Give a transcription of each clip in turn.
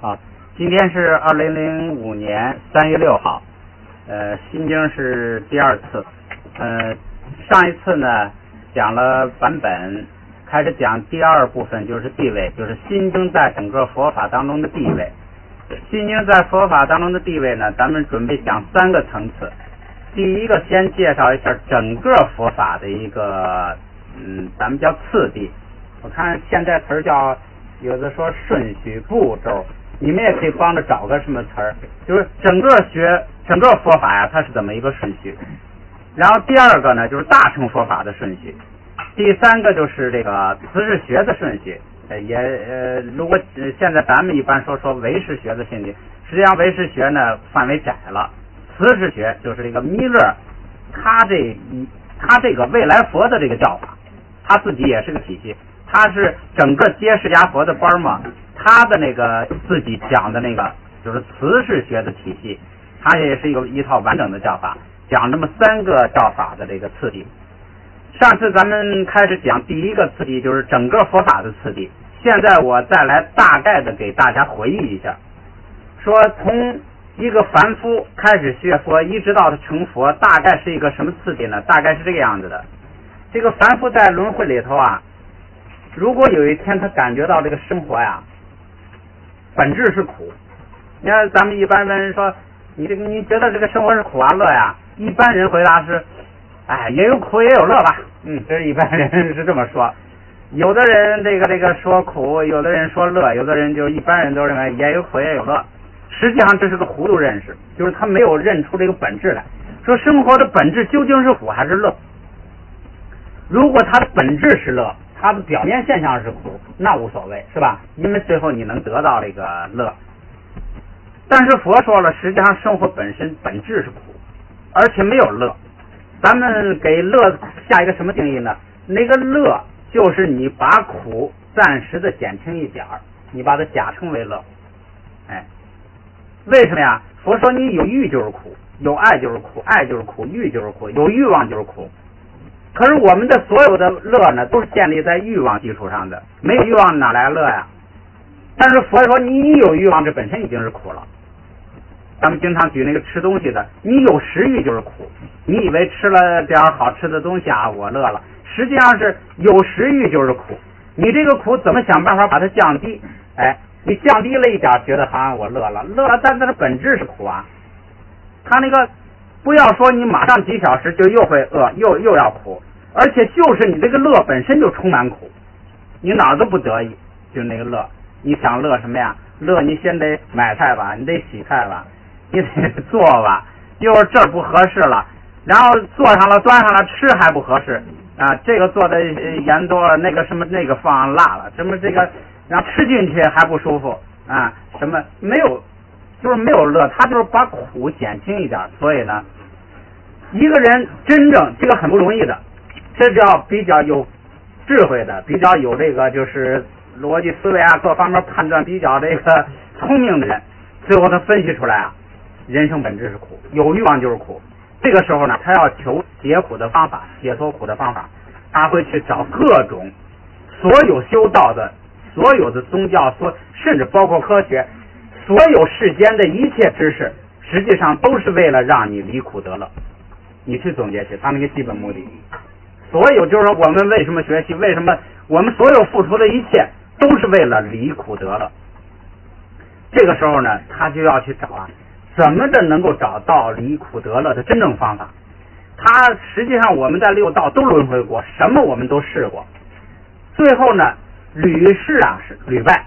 好，今天是2005年3月6号，心经是第二次，上一次呢讲了版本，开始讲第二部分，就是地位，就是心经在整个佛法当中的地位。心经在佛法当中的地位呢，咱们准备讲3个层次。第一个先介绍一下整个佛法的一个，咱们叫次第。我看现在词儿叫，有的说顺序、步骤，你们也可以帮着找个什么词儿，就是整个佛法呀，它是怎么一个顺序。然后第二个呢，就是大乘佛法的顺序。第三个就是这个慈氏学的顺序。如果现在咱们一般说唯识学的顺序，实际上唯识学呢范围窄了。慈氏学就是这个弥勒，他这个未来佛的这个教法，他自己也是个体系，他是整个接释迦佛的班嘛，他的那个自己讲的那个就是慈氏学的体系，他也是一套完整的教法，讲这么3个教法的这个次第。上次咱们开始讲第一个次第，就是整个佛法的次第。现在我再来大概的给大家回忆一下，说从一个凡夫开始学佛，一直到他成佛，大概是一个什么次第呢？大概是这个样子的。这个凡夫在轮回里头啊，如果有一天他感觉到这个生活呀，本质是苦。你看咱们一般人说，你觉得这个生活是苦啊乐呀？一般人回答是，也有苦也有乐吧。这是一般人是这么说。有的人这个说苦，有的人说乐，有的人就一般人都认为也有苦也有乐。实际上这是个糊涂认识，就是他没有认出这个本质来，说生活的本质究竟是苦还是乐。如果它的本质是乐，它的表面现象是苦，那无所谓，是吧？因为最后你能得到这个乐。但是佛说了，实际上生活本身本质是苦，而且没有乐。咱们给乐下一个什么定义呢？那个乐就是你把苦暂时的减轻一点儿，你把它假称为乐。为什么呀？佛说你有欲就是苦，有爱就是苦，爱就是苦，欲就是苦，有欲望就是苦。可是我们的所有的乐呢，都是建立在欲望基础上的，没有欲望哪来乐呀？但是佛说你有欲望，这本身已经是苦了。咱们经常举那个吃东西的，你有食欲就是苦，你以为吃了点好吃的东西啊，我乐了，实际上是有食欲就是苦。你这个苦怎么想办法把它降低？你降低了一点，觉得好像我乐了，但它的本质是苦啊。他那个不要说你马上几小时就又会饿，又要苦，而且就是你这个乐本身就充满苦，你哪儿都不得意，就那个乐。你想乐什么呀？乐你先得买菜吧，你得洗菜吧，你得做吧，又是这儿不合适了，然后做上了端上了吃还不合适啊，这个做的盐多了，那个什么那个放辣了，什么这个然后吃进去还不舒服啊，什么没有，就是没有乐，他就是把苦减轻一点。所以呢，一个人真正这个很不容易的，这叫比较有智慧的，比较有这个就是逻辑思维啊，各方面判断比较这个聪明的人，最后他分析出来啊，人生本质是苦，有欲望就是苦。这个时候呢，他要求解苦的方法，解脱苦的方法，他会去找各种所有修道的。所有的宗教，甚至包括科学，所有世间的一切知识，实际上都是为了让你离苦得乐。你去总结去，他们一个基本目的。所有就是说，我们为什么学习？为什么我们所有付出的一切都是为了离苦得乐？这个时候呢，他就要去找怎么的能够找到离苦得乐的真正方法。他实际上我们在六道都轮回过，什么我们都试过，最后呢，屡试屡败，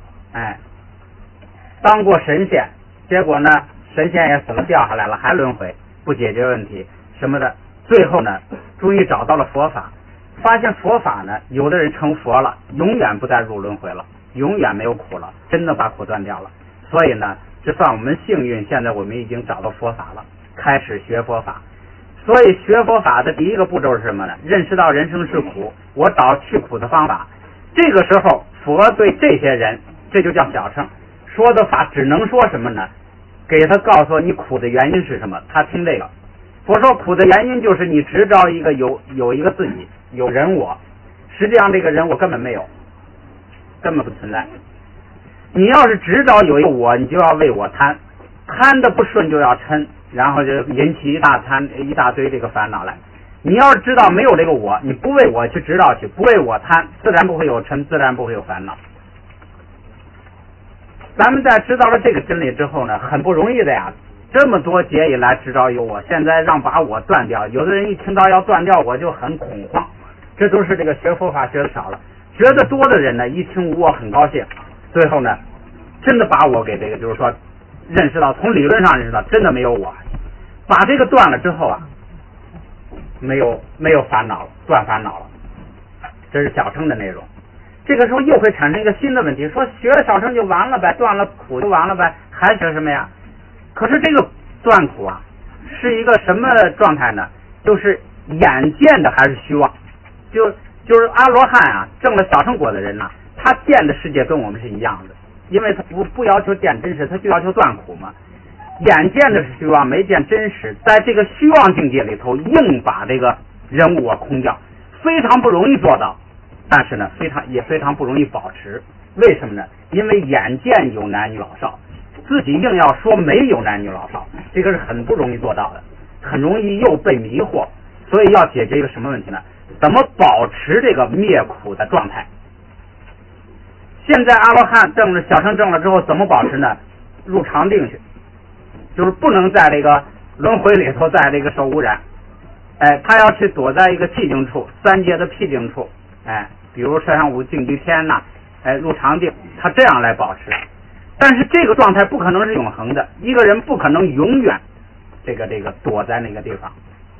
当过神仙，结果呢，神仙也死了，掉下来了，还轮回，不解决问题什么的，最后呢，终于找到了佛法，发现佛法呢，有的人成佛了，永远不再入轮回了，永远没有苦了，真的把苦断掉了。所以呢，这算我们幸运，现在我们已经找到佛法了，开始学佛法。所以学佛法的第一个步骤是什么呢？认识到人生是苦，我找去苦的方法。这个时候佛对这些人，这就叫小乘，说的法只能说什么呢？给他告诉你苦的原因是什么，他听这个。佛说苦的原因就是你执着一个有一个自己，有人我，实际上这个人我根本没有，根本不存在。 你要是知道有一个我，你就要为我贪，贪的不顺就要嗔，然后就引起一大堆这个烦恼来。你要是知道没有这个我，你不为我去知道去，不为我贪，自然不会有嗔，自然不会有烦恼。咱们在知道了这个真理之后呢，很不容易的呀。这么多劫以来知道有我，现在让把我断掉，有的人一听到要断掉我就很恐慌，这都是这个学佛法学的少了。学的多的人呢，一听无我很高兴，最后呢真的把我给这个就是说认识到，从理论上认识到真的没有我，把这个断了之后啊，没有烦恼了，断烦恼了。这是小乘的内容。这个时候又会产生一个新的问题，说学了小乘就完了呗，断了苦就完了呗，还学什么呀？可是这个断苦啊是一个什么状态呢？就是眼见的还是虚妄，就是阿罗汉啊，证了小乘果的人呐，他见的世界跟我们是一样的，因为他不要求见真实，他就要求断苦嘛。眼见的是虚妄，没见真实，在这个虚妄境界里头硬把这个人物我空掉，非常不容易做到，但是呢也非常不容易保持。为什么呢？因为眼见有男女老少，自己硬要说没有男女老少，这个是很不容易做到的，很容易又被迷惑。所以要解决一个什么问题呢？怎么保持这个灭苦的状态？现在阿罗汉证了小乘证了之后怎么保持呢？入常定去，就是不能在这个轮回里头在这个受污染。他要去躲在一个寂静处，三界的僻静处，比如摄像五净居天呐，入常定，他这样来保持。但是这个状态不可能是永恒的，一个人不可能永远这个躲在那个地方。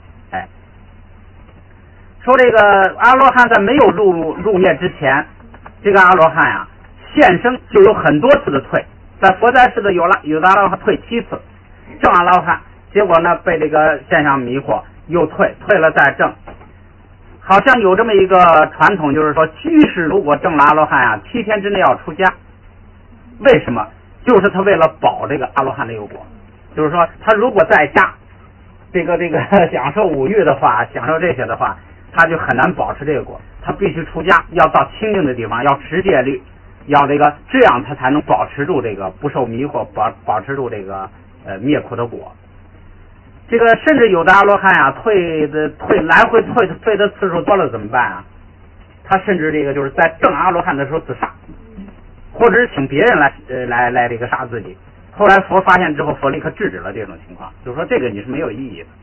说这个阿罗汉在没有入灭之前，这个阿罗汉啊现生就有很多次的退，在佛在世的有的阿罗汉退7次，正阿罗汉，结果呢被这个现象迷惑，又退了再正。好像有这么一个传统，就是说居士如果证了阿罗汉啊，7天之内要出家。为什么？就是他为了保这个阿罗汉的有果，就是说他如果在家这个享受五欲的话，享受这些的话，他就很难保持这个果，他必须出家，要到清净的地方，要持戒律，要这样他才能保持住这个不受迷惑，保持住这个灭苦的果。这个甚至有的阿罗汉啊，来回退的次数多了怎么办啊？他甚至就是在证阿罗汉的时候自杀，或者是请别人来这个杀自己。后来佛发现之后，佛立刻制止了这种情况，就是说这个你是没有意义的。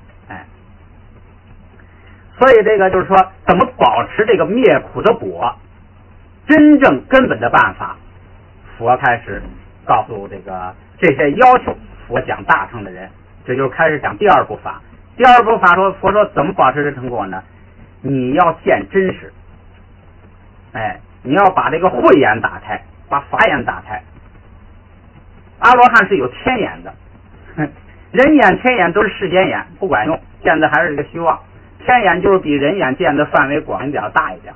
所以这个就是说怎么保持这个灭苦的果，真正根本的办法，佛开始告诉这些要求佛讲大乘的人，这就开始讲第二部法。第二部法佛说怎么保持这成果呢？你要见真实，你要把这个慧眼打开，把法眼打开。阿罗汉是有天眼的，人眼天眼都是世间眼，不管用，见的还是这个虚妄。天眼就是比人眼见的范围广一点，大一点。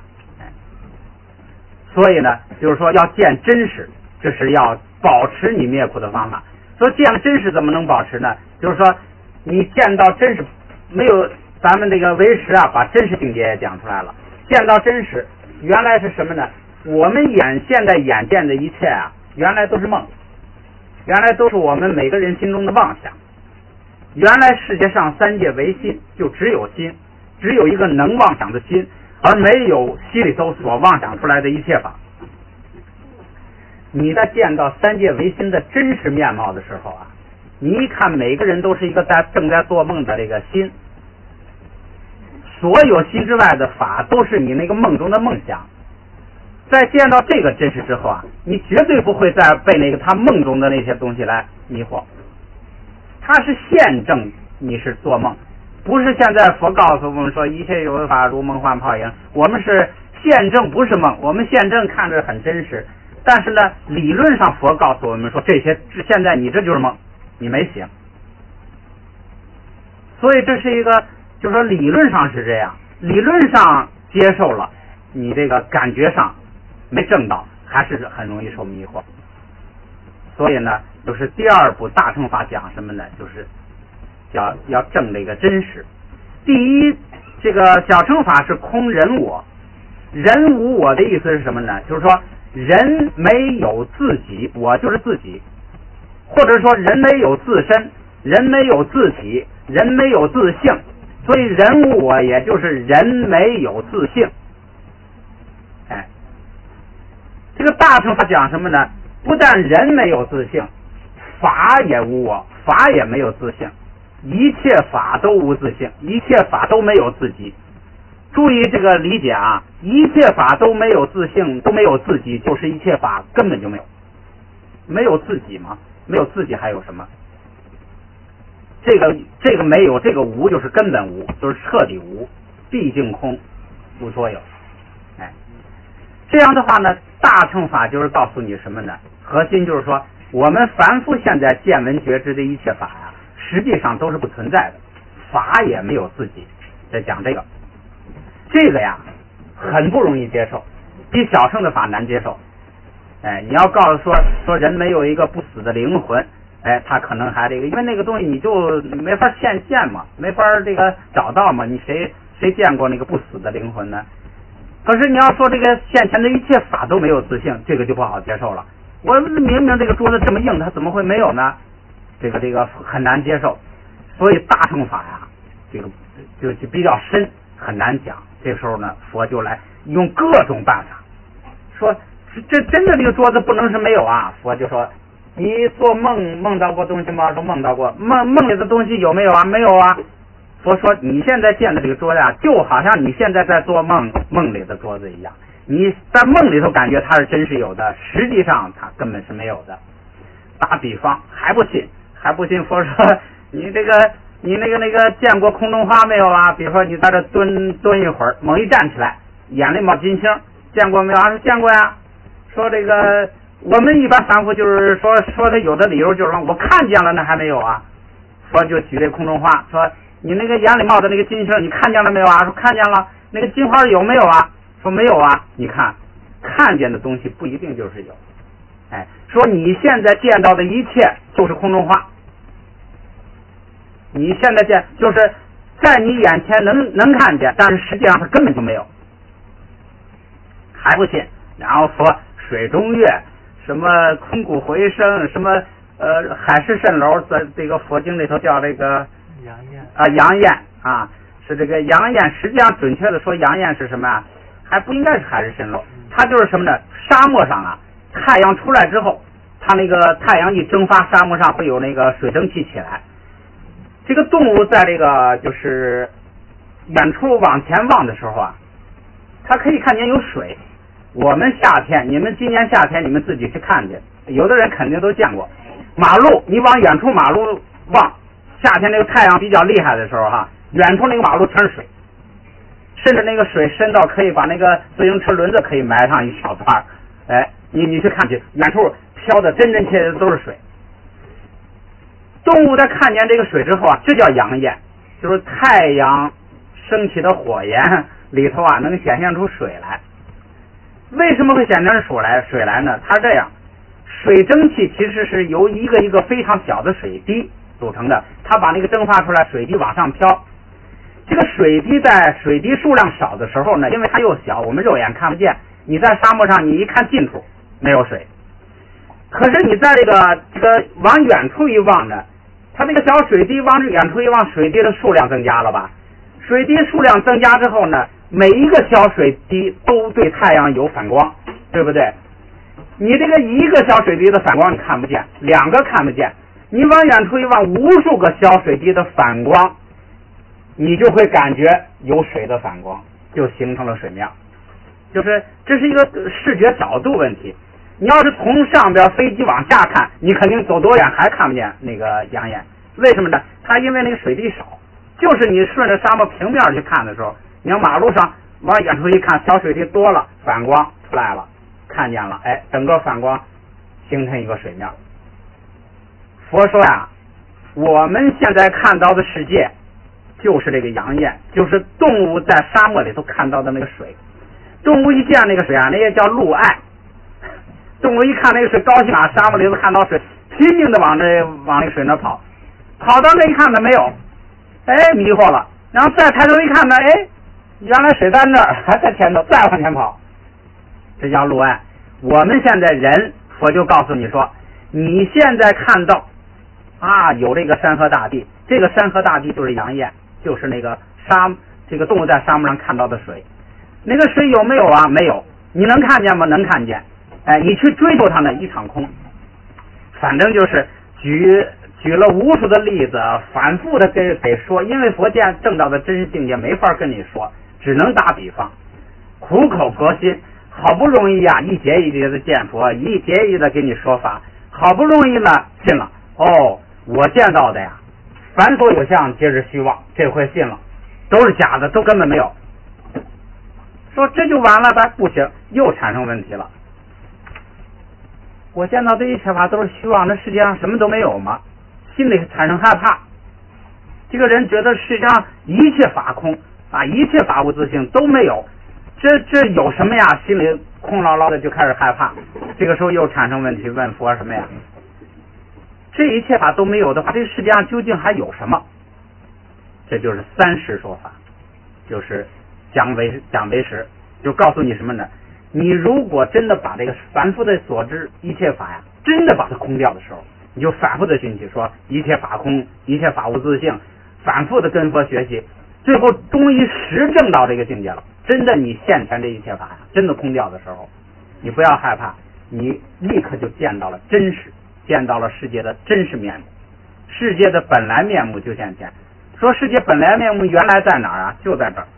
所以呢，就是说要见真实，这是要保持你灭苦的方法。说见了真实怎么能保持呢？就是说你见到真实，没有咱们这个唯识啊，把真实境界也讲出来了。见到真实，原来是什么呢？我们现在眼见的一切啊，原来都是梦，原来都是我们每个人心中的妄想。原来世界上三界唯心，就只有心，只有一个能妄想的心，而没有心里头所妄想出来的一切法。你在见到三界唯心的真实面貌的时候啊，你一看每个人都是一个正在做梦的这个心，所有心之外的法都是你那个梦中的梦想。在见到这个真实之后啊，你绝对不会再被他梦中的那些东西来迷惑。他是现证你是做梦，不是现在佛告诉我们说一切有为法如梦幻泡影，我们是现证不是梦，我们现证看着很真实，但是呢理论上佛告诉我们说这些现在你这就是梦，你没醒。所以这是一个就是说理论上是这样，理论上接受了，你这个感觉上没证到，还是很容易受迷惑。所以呢就是第二部大乘法讲什么呢？就是要证这个真实。第一，这个小乘法是空人我，人无我的意思是什么呢？就是说人没有自己，我就是自己，或者说人没有自身，人没有自体，人没有自性，所以人我也就是人没有自性。哎，这个大乘法讲什么呢？不但人没有自性，法也无我，法也没有自性，一切法都无自性，一切法都没有自己。注意这个理解啊，一切法都没有自性，都没有自己，就是一切法根本就没有，没有自己吗？没有自己还有什么？这个没有，这个无就是根本无，就是彻底无，毕竟空，无所有。哎，这样的话呢，大乘法就是告诉你什么呢？核心就是说，我们凡夫现在见闻觉知的一切法呀，实际上都是不存在的，法也没有自己。在讲这个。这个呀，很不容易接受，比小乘的法难接受。哎，你要告诉说人没有一个不死的灵魂，哎，他可能还这个，因为那个东西你就没法现嘛，没法这个找到嘛，你谁见过那个不死的灵魂呢？可是你要说这个现前的一切法都没有自性，这个就不好接受了。我明明这个桌子这么硬，它怎么会没有呢？这个很难接受。所以大乘法呀，这个就比较深，很难讲。这时候呢，佛就来用各种办法，说这真的这个桌子不能是没有啊。佛就说，你做梦到过东西吗？说梦到过。梦里的东西有没有啊？没有啊。佛说你现在见的这个桌子啊，就好像你现在在做梦里的桌子一样，你在梦里头感觉它是真是有的，实际上它根本是没有的。打比方还不信，佛说你这个你那个见过空中花没有啊？比如说你在这蹲一会儿，猛一站起来，眼里冒金星，见过没有啊？说见过呀。说这个我们一般凡夫就是说他有的理由就是说我看见了，那还没有啊。佛就举这空中花，说你那个眼里冒的那个金星，你看见了没有啊？说看见了。那个金花有没有啊？说没有啊。你看见的东西不一定就是有。哎，说你现在见到的一切就是空中花。你现在见就是在你眼前能看见，但是实际上它根本就没有。还不信？然后说水中月，什么空谷回声，什么海市蜃楼，在这个佛经里头叫这个阳焰啊，是这个阳焰。实际上准确的说，阳焰是什么啊？还不应该是海市蜃楼，它就是什么呢？沙漠上啊，太阳出来之后，它那个太阳一蒸发，沙漠上会有那个水蒸气起来。这个动物在这个就是远处往前望的时候啊，它可以看见有水。我们夏天，你们今年夏天你们自己去看去，有的人肯定都见过。马路，你往远处马路望，夏天那个太阳比较厉害的时候哈，远处那个马路全是水，甚至那个水深到可以把那个自行车轮子可以埋上一小段。哎，你去看去，远处飘的真真切切都是水。动物在看见这个水之后啊，这叫阳焰，就是太阳升起的火焰里头啊，能显现出水来。为什么会显现出水来呢？它这样，水蒸气其实是由一个一个非常小的水滴组成的，它把那个蒸发出来，水滴往上飘。这个水滴在水滴数量少的时候呢，因为它又小，我们肉眼看不见。你在沙漠上，你一看近处没有水，可是你在这个往远处一望呢，它这个小水滴往远处一望，水滴的数量增加了吧？水滴数量增加之后呢，每一个小水滴都对太阳有反光，对不对？你这个一个小水滴的反光你看不见，两个看不见，你往远处一望，无数个小水滴的反光，你就会感觉有水的反光，就形成了水面。就是这是一个视觉角度问题。你要是从上边飞机往下看，你肯定走多远还看不见那个阳焰。为什么呢？它因为那个水滴少，就是你顺着沙漠平面去看的时候，你要马路上往远处一看，小水滴多了，反光出来了，看见了，哎，整个反光形成一个水面。佛说呀，我们现在看到的世界就是这个阳焰，就是动物在沙漠里头看到的那个水。动物一见那个水啊，那也叫鹿爱。动物一看那个水高兴啊，沙漠里头看到水，拼命的往那个水那跑，跑到那一看呢没有，哎，迷惑了，然后再抬头一看呢，哎，原来水在那儿，还在前头，再往前跑，这叫鹿爱。 我们现在人，佛就告诉你说，你现在看到有这个山河大地，这个山河大地就是阳焰，就是那个这个动物在沙漠上看到的水。那个水有没有啊？没有。你能看见吗？能看见。你去追求它呢，一场空。反正就是举了无数的例子，反复的给说，因为佛证到的真实境界没法跟你说，只能打比方，苦口婆心，好不容易一节一节的见佛，一节一节的给你说法，好不容易呢信了。我见到的凡所有相皆是虚妄，这回信了，都是假的，都根本没有。说这就完了吧？不行，又产生问题了。我见到这一切法都是虚妄，这世界上什么都没有吗？心里产生害怕。这个人觉得世界上一切法空一切法无自性都没有，这有什么呀？心里空落落的，就开始害怕。这个时候又产生问题，问佛什么呀？这一切法都没有的话，这世界上究竟还有什么？这就是三实说法，就是讲为实，就告诉你什么呢？你如果真的把这个反复的所知一切法真的把它空掉的时候，你就反复的寻起说一切法空，一切法无自性，反复的跟佛学习，最后终于实证到这个境界了。真的你现前这一切法真的空掉的时候，你不要害怕，你立刻就见到了真实，见到了世界的真实面目，世界的本来面目就现前。说世界本来面目原来在哪儿就在这儿，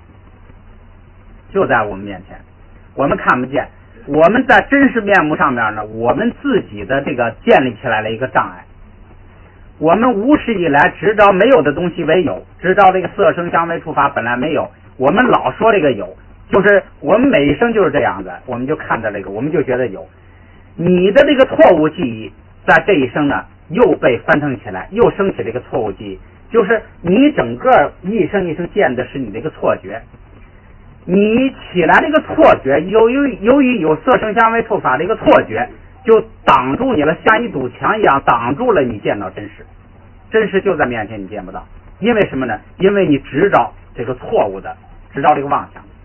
就在我们面前，我们看不见。我们在真实面目上面呢，我们自己的这个建立起来了一个障碍。我们无始以来执着没有的东西为有，执着这个色声香味触法本来没有，我们老说这个有，就是我们每一生就是这样的，我们就看到这个，我们就觉得有。你的这个错误记忆在这一生呢又被翻腾起来，又升起这个错误记忆，就是你整个一生一生见的是你这个错觉。你起来这个错觉，由于有色声香味触法的一个错觉，就挡住你了，像一堵墙一样挡住了你见到真实。真实就在面前，你见不到。因为什么呢？因为你执着这个错误的，执着这个妄想。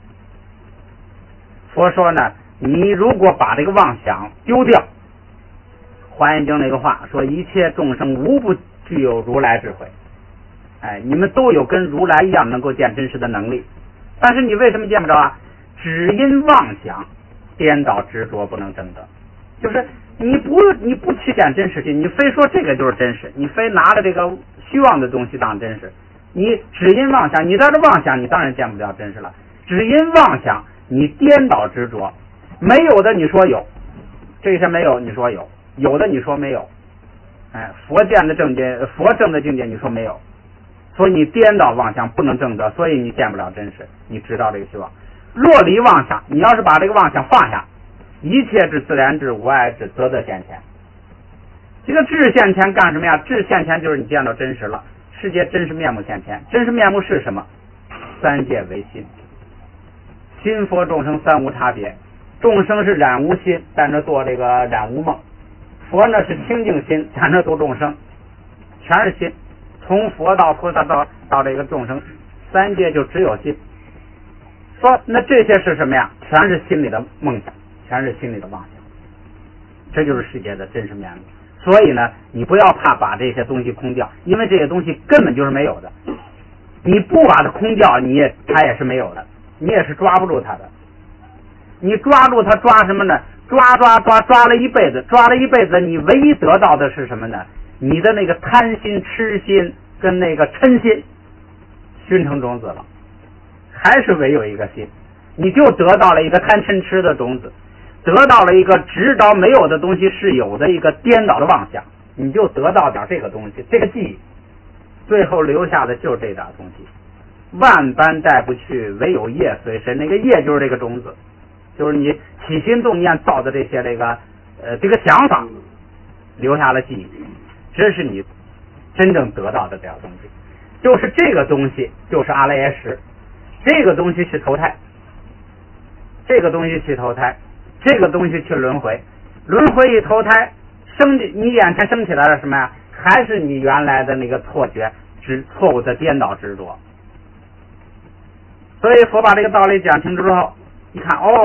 佛说呢，你如果把这个妄想丢掉，华严经那个话说，一切众生无不具有如来智慧。你们都有跟如来一样能够见真实的能力。但是你为什么见不着啊？只因妄想颠倒执着不能证得。就是你不去见真实性，你非说这个就是真实，你非拿着这个虚妄的东西当真实，你只因妄想，你在这妄想，你当然见不了真实了。只因妄想你颠倒执着，没有的你说有，这些没有你说有，有的你说没有。佛证的境界你说没有，所以你颠倒妄想不能证得，所以你见不了真实，你知道这个虚妄。若离妄想，你要是把这个妄想放下，一切之自然之无碍之则得现前。这个智现前干什么呀？智现前就是你见到真实了，世界真实面目现前。真实面目是什么？三界为心，心佛众生三无差别。众生是染无心，在那做这个染无梦；佛呢是清净心，在那做众生，全是心。从佛到菩萨到这个众生，三界就只有心。说那这些是什么呀？全是心里的梦想，全是心里的妄想，这就是世界的真实面目。所以呢，你不要怕把这些东西空掉，因为这些东西根本就是没有的。你不把它空掉，它也是没有的，你也是抓不住它的。你抓住它抓什么呢？抓了一辈子，你唯一得到的是什么呢？你的那个贪心、痴心跟那个嗔心熏成种子了，还是唯有一个心，你就得到了一个贪嗔痴的种子，得到了一个执着没有的东西是有的一个颠倒的妄想，你就得到点这个东西，这个记忆，最后留下的就是这点东西。万般带不去，唯有业随身。那个业就是这个种子，就是你起心动念造的这些这个想法，留下了记忆。这是你真正得到的这样东西，就是这个东西就是阿赖耶识，这个东西去投胎，这个东西去投胎，这个东西去轮回，轮回一投胎你眼前升起来了什么呀？还是你原来的那个错觉，错误的颠倒执着。所以佛把这个道理讲清楚之后，一看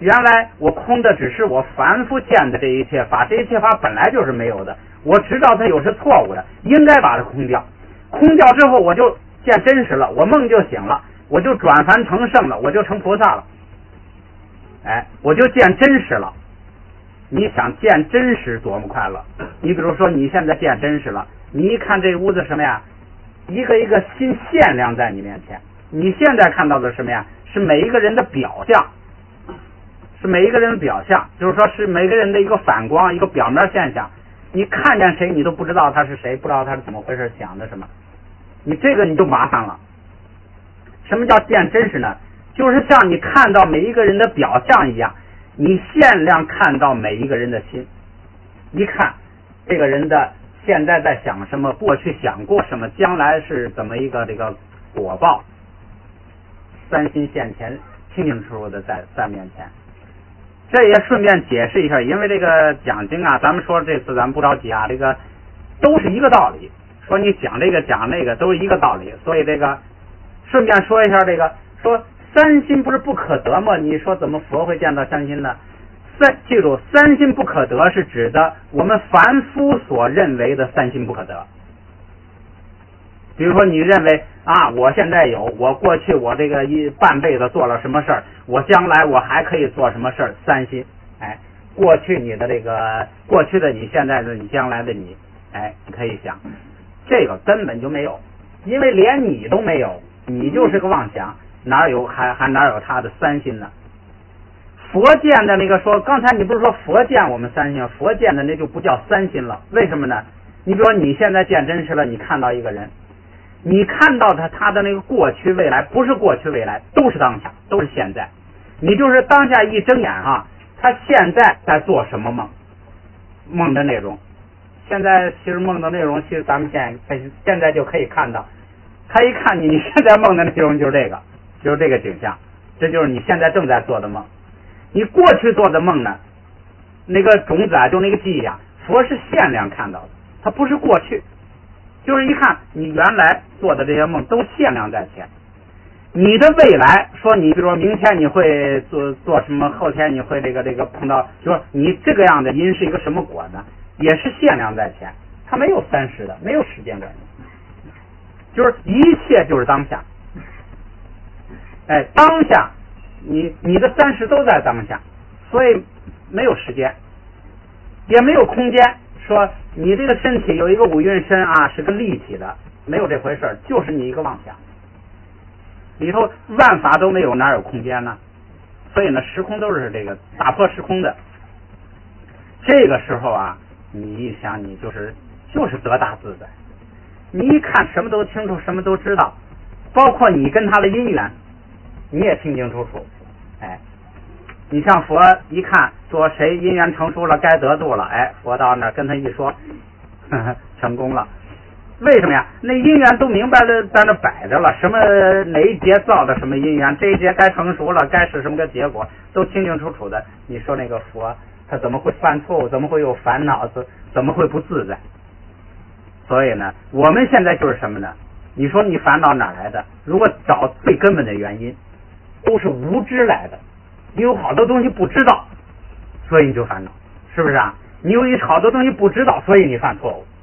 原来我空的只是我凡夫见的这一切法，这一切法本来就是没有的，我知道它有是错误的，应该把它空掉。空掉之后，我就见真实了，我梦就醒了，我就转凡成圣了，我就成菩萨了。哎，我就见真实了。你想见真实多么快乐？你比如说你现在见真实了，你一看这屋子什么呀，一个一个新现量在你面前，你现在看到的什么呀？是每一个人的表象，是每一个人的表象，就是说是每个人的一个反光，一个表面现象。你看见谁你都不知道他是谁，不知道他是怎么回事，想的什么，你这个你就麻烦了。什么叫见真实呢？就是像你看到每一个人的表象一样，你限量看到每一个人的心，一看这个人的现在在想什么，过去想过什么，将来是怎么一个这个果报，三心现前，清清楚楚的在面前。这也顺便解释一下，因为这个讲经啊，咱们说这次咱们不着急啊，这个都是一个道理，说你讲这个讲那个都是一个道理，所以这个顺便说一下，这个说三心不是不可得吗？你说怎么佛会见到三心呢？记住，三心不可得是指的我们凡夫所认为的三心不可得。比如说你认为啊，我现在有，我过去我这个半辈子做了什么事儿，我将来我还可以做什么事儿，三心。哎，过去你的这个过去的你，现在的你，将来的你，哎，你可以想，这个根本就没有，因为连你都没有，你就是个妄想，哪有还哪有他的三心呢？佛见的那个说，刚才你不是说佛见我们三心，佛见的那就不叫三心了，为什么呢？你比如说你现在见真实了，你看到一个人，你看到他的那个过去未来，不是过去未来，都是当下，都是现在。你就是当下一睁眼啊，他现在在做什么梦，梦的内容。现在其实梦的内容，其实咱们现在就可以看到，他一看你现在梦的内容就是这个景象，这就是你现在正在做的梦。你过去做的梦呢，那个种子啊，就那个记忆啊，佛是限量看到的，它不是过去，就是一看你原来做的这些梦都限量在前。你的未来，说你比如说明天你会做什么，后天你会这个碰到，就说你这个样的因是一个什么果呢，也是限量在前，它没有30的，没有时间概念，就是一切就是当下。哎，当下你的30都在当下，所以没有时间，也没有空间。说你这个身体有一个五蕴身啊，是个立体的，没有这回事，就是你一个妄想。里头万法都没有，哪有空间呢？所以呢，时空都是这个打破时空的。这个时候啊，你一想，你就是得大自在。你一看什么都清楚，什么都知道，包括你跟他的因缘，你也清清楚楚。哎，你像佛一看说谁因缘成熟了，该得度了，哎，佛到那跟他一说，成功了。为什么呀？那因缘都明白了，在那摆着了，什么哪一节造的什么因缘，这一节该成熟了，该是什么个结果，都清清楚楚的。你说那个佛他怎么会犯错误？怎么会有烦恼？怎么会不自在？所以呢，我们现在就是什么呢？你说你烦恼哪来的？如果找最根本的原因，都是无知来的。你有好多东西不知道，所以你就烦恼，是不是啊？你有好多东西不知道，所以你犯错误。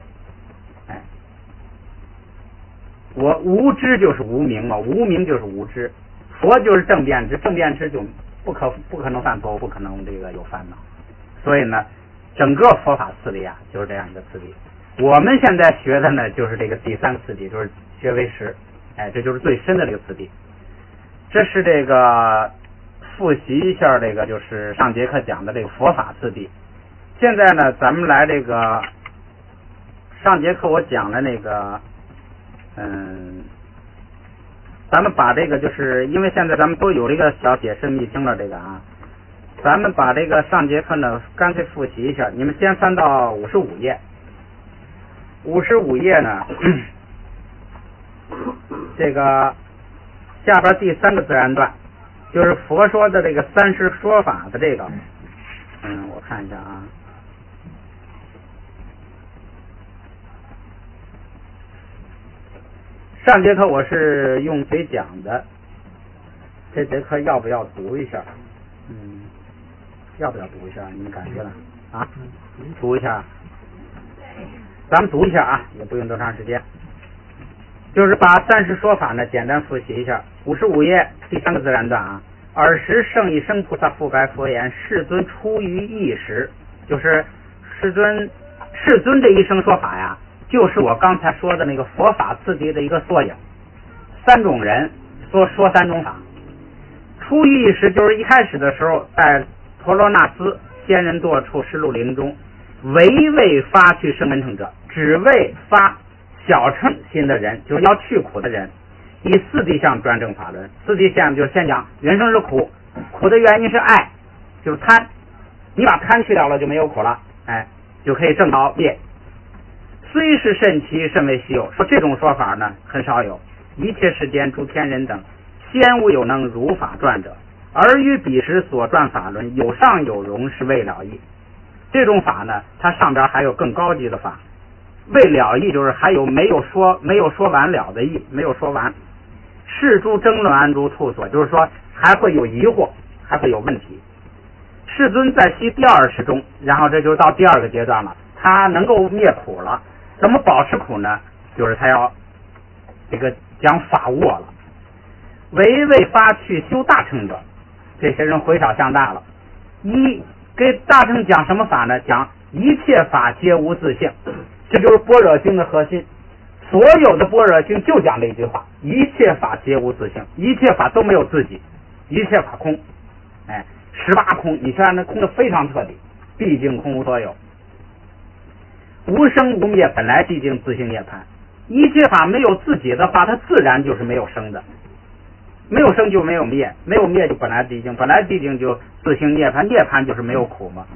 我无知就是无明嘛，无明就是无知，佛就是正遍知，正遍知就不可能犯错误，不可能这个有烦恼。所以呢，整个佛法次第啊，就是这样一个次第。我们现在学的呢，就是这个第3个次第，就是学为实，哎，这就是最深的这个次第。这是这个复习一下这个就是上节课讲的这个佛法次第。现在呢，咱们来这个上节课我讲了那个。咱们把这个就是因为现在咱们都有这个小解释密经了，这个啊，咱们把这个上节课呢干脆复习一下。你们先翻到55页，55页呢，这个下边第3个自然段，就是佛说的这个30说法的这个，我看一下啊。上节课我是用嘴讲的，这节课要不要读一下？ 要不要读一下？你们感觉呢？啊，读一下，咱们读一下啊，也不用多长时间。就是把三十说法呢简单复习一下。55页第3个自然段啊，尔时圣意生菩萨复白佛言：世尊出于意识，就是世尊这一生说法呀，就是我刚才说的那个佛法次第的一个缩影。3种人说3种法。出于意识就是一开始的时候，在陀罗那斯仙人堕处失路林中，唯为发去声闻乘者，只为发小乘心的人，就是要去苦的人，以4谛相专证法轮。4谛相就是先讲人生是苦，苦的原因是爱，就是贪，你把贪去掉了就没有苦了，就可以证到灭。虽是甚奇，甚为稀有。说这种说法呢很少有，一切世间诸天人等先无有能如法传者，而于彼时所传法轮有上有容，是未了义。这种法呢，它上边还有更高级的法，未了义就是还有没有说完了的义，没有说完。是诸争论安诸处所，就是说还会有疑惑，还会有问题。世尊在习第2世中，然后这就到第2个阶段了，他能够灭苦了。怎么保持苦呢？就是他要这个讲法握了。唯为发去修大乘者，这些人回小向大了。给大乘讲什么法呢？讲一切法皆无自性，这就是般若经的核心。所有的般若经就讲这一句话：一切法皆无自性，一切法都没有自己，一切法空。18空，你看那空的非常彻底，毕竟空无所有，无生无灭，本来寂静自性涅槃。一切法没有自己的话，它自然就是没有生的。没有生就没有灭，没有灭就本来寂静，本来寂静就自性涅槃，涅槃就是没有苦嘛。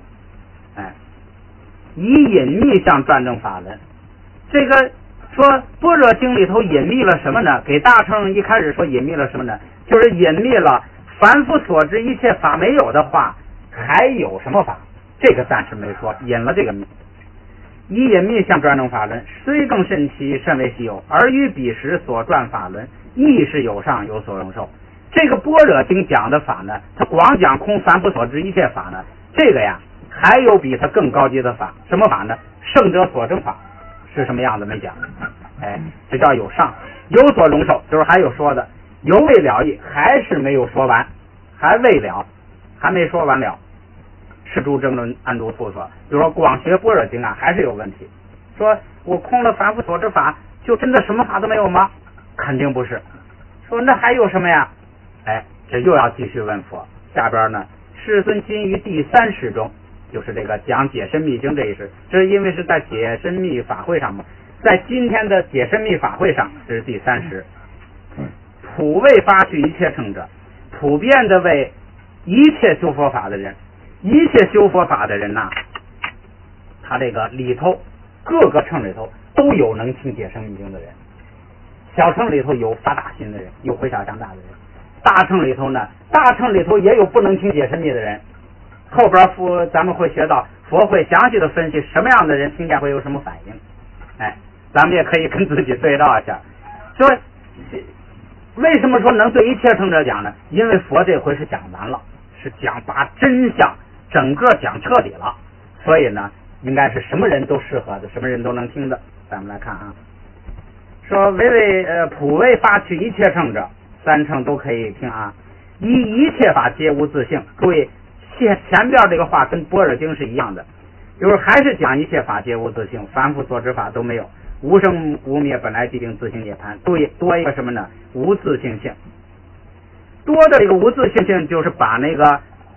以隐秘相转正法轮。这个说般若经里头隐秘了什么呢？给大乘一开始说隐秘了什么呢？就是隐秘了凡夫所知一切法没有的话，还有什么法？这个暂时没说，隐了这个秘。以隐秘相转正法轮，虽更甚奇，甚为稀有，而于彼时所转法轮，亦是有上有所容受。这个般若经讲的法呢，它光讲空凡夫所知一切法呢，这个呀还有比它更高级的法。什么法呢？圣者所证法是什么样子没讲，这叫有上有所容受，就是还有说的，犹未了义，还是没有说完，还未了，还没说完了。是诸争论安诸处所，比如说光学般若经啊，还是有问题。说我空了凡夫所知法，就真的什么法都没有吗？肯定不是。说那还有什么呀？这又要继续问佛。下边呢，世尊今于第3世中，就是这个讲解深密经这一世，这是因为是在解深密法会上嘛，在今天的解深密法会上，这是第3世。普为发去一切乘者，普遍的为一切修佛法的人。一切修佛法的人呐，他这个里头各个乘里头都有能听解深密经的人，小乘里头有发大心的人，有回小向大的人，大乘里头呢，大乘里头也有不能听解深密的人。后边咱们会学到佛会详细的分析什么样的人听见会有什么反应，咱们也可以跟自己对照一下。说为什么说能对一切乘者讲呢？因为佛这回是讲完了，是讲把真相整个讲彻底了，所以呢应该是什么人都适合的，什么人都能听的。咱们来看啊，说普为发去一切乘者，3乘都可以听啊。一切法皆无自性，注意前边这个话跟般若经是一样的，就是还是讲一切法皆无自性，凡夫所知法都没有，无生无灭，本来寂静自性涅槃。注意多一个什么呢？无自性性。多的这个无自性性就是把那个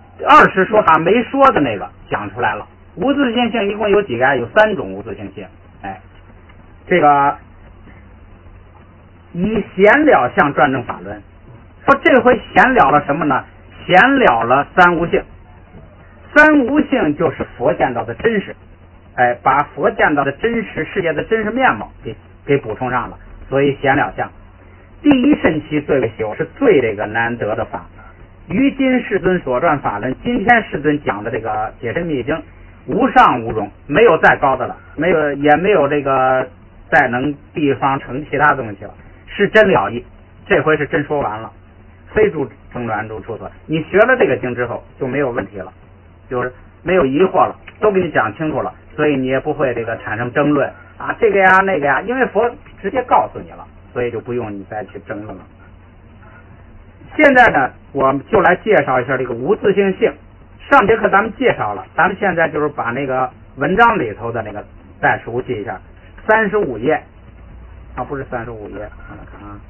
20说法没说的那个讲出来了。无自性性一共有几个？有3种无自性性。这个以显了相转正法轮，说这回显了了什么呢？显了了三无性。三无性就是佛见到的真实，把佛见到的真实世界的真实面貌给补充上了，所以显了相。第一圣期最为稀有，是最这个难得的法。于今世尊所传法轮，今天世尊讲的这个解深密经，无上无容，没有再高的了，也没有这个再能地方成其他东西了，是真了义。这回是真说完了，非诸争论安诸处所。你学了这个经之后就没有问题了， 就是没有疑惑了，都给你讲清楚了，所以你也不会这个产生争论啊，这个呀那个呀，因为佛直接告诉你了，所以就不用你再去争论了。现在呢，我们就来介绍一下这个无自性性。上节课咱们介绍了，咱们现在就是把那个文章里头的那个再熟悉一下。35页啊，不是35页，看看啊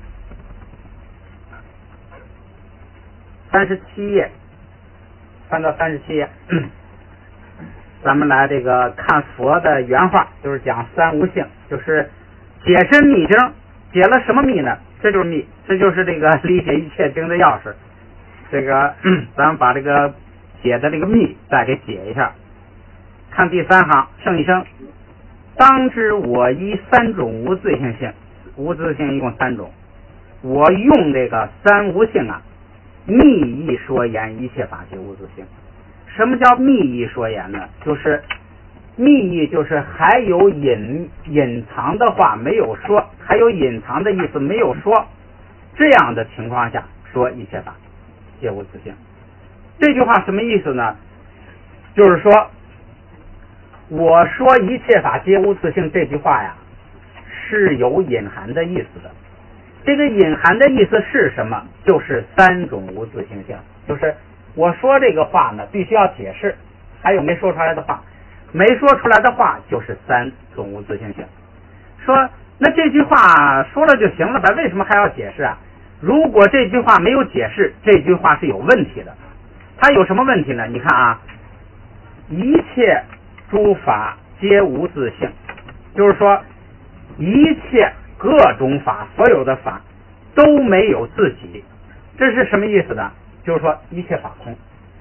，37页，翻到37页，咱们来这个看佛的原话，就是讲三无性，就是解深密经，解了什么密呢？这就是密，这就是这个理解一切经的钥匙。这个咱们把这个解的这个密再给解一下。看第3行，圣一生，当知我依3种无自性性，无自性一共3种。我用这个三无性啊，密意说言一切法皆无自性。什么叫密意说言呢？就是密意就是还有隐藏的话没有说，还有隐藏的意思没有说，这样的情况下说一切法皆无自性。这句话什么意思呢？就是说我说一切法皆无自性这句话呀，是有隐含的意思的。这个隐含的意思是什么？就是3种无自性性。就是我说这个话呢，必须要解释，还有没说出来的话，没说出来的话就是3种无自性性。说那这句话说了就行了吧，为什么还要解释啊？如果这句话没有解释，这句话是有问题的。它有什么问题呢？你看啊，一切诸法皆无自性，就是说一切各种法，所有的法都没有自己，这是什么意思呢？就是说一切法空。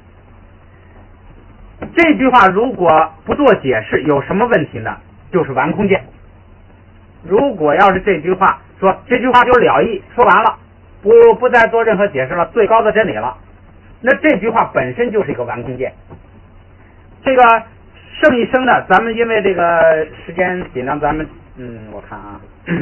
这句话如果不做解释，有什么问题呢？就是完空见。如果要是这句话说这句话就是了义，说完了，不再做任何解释了，最高的真理了，那这句话本身就是一个完空见。这个圣一生呢，咱们因为这个时间紧张，咱们我看啊，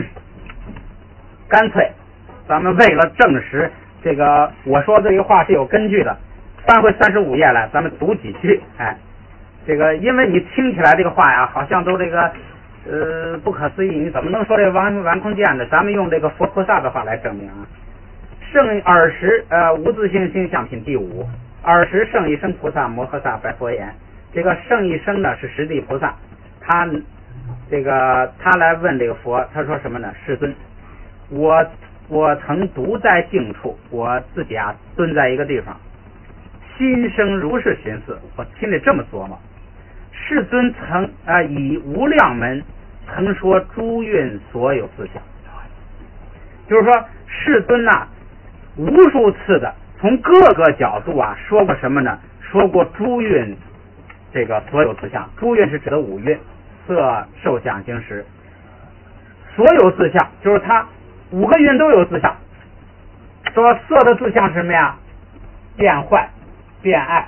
干脆咱们为了证实这个我说这个话是有根据的，翻回35页来，咱们读几句。这个因为你听起来这个话呀，好像都这个不可思议，你怎么能说这个完空见呢？咱们用这个佛菩萨的话来证明啊。圣尔时无自性性相品第5，尔时圣一生菩萨摩诃萨白佛言。这个圣一生呢是十地菩萨，他来问这个佛，他说什么呢？世尊，我曾独在静处，我自己啊蹲在一个地方，心生如是寻思，我心里这么琢磨。世尊曾以无量门曾说诸蕴所有思想，就是说世尊呐无数次的从各个角度啊说过什么呢？说过诸蕴这个所有思想。诸蕴是指的5蕴，色受想行识。所有自相就是它5个蕴都有自相。说色的自相是什么呀？变坏变爱。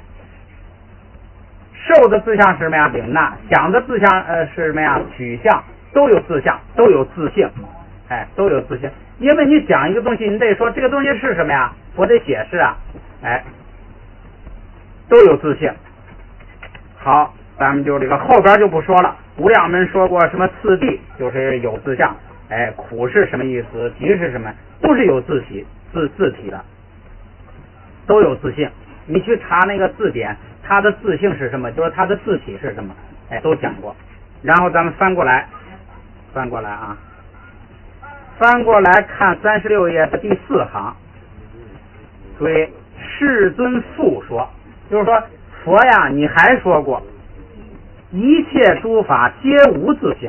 受的自相是什么呀？领纳。想的自相是什么呀？取向。都有自相，都有自性，都有自性。因为你讲一个东西，你得说这个东西是什么呀？我得解释啊，都有自性。好，咱们就这个后边就不说了。无量门说过什么次第，就是有自相。苦是什么意思？集是什么？都是有自体的，都有自性。你去查那个字典，它的自性是什么？就是它的自体是什么？都讲过。然后咱们翻过来啊，翻过来看36页的第4行。所以世尊复说，就是说佛呀，你还说过一切诸法皆无自性。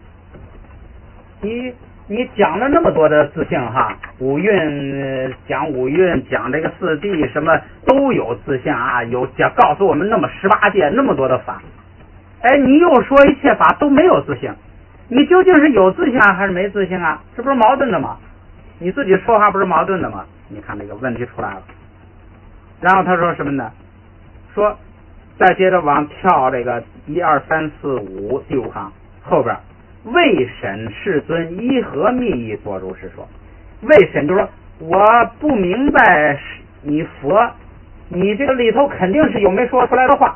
你讲了那么多的自性哈，5蕴讲5蕴，讲这个4谛什么都有自性啊，有讲告诉我们那么18界那么多的法。你又说一切法都没有自性，你究竟是有自性啊还是没自性啊？这不是矛盾的吗？你自己说话不是矛盾的吗？你看这个问题出来了。然后他说什么呢？说再接着往跳这个1、2、3、4、5第5行后边，未审世尊依何密意作如是说。未审就是说我不明白你佛，你这个里头肯定是有没说出来的话，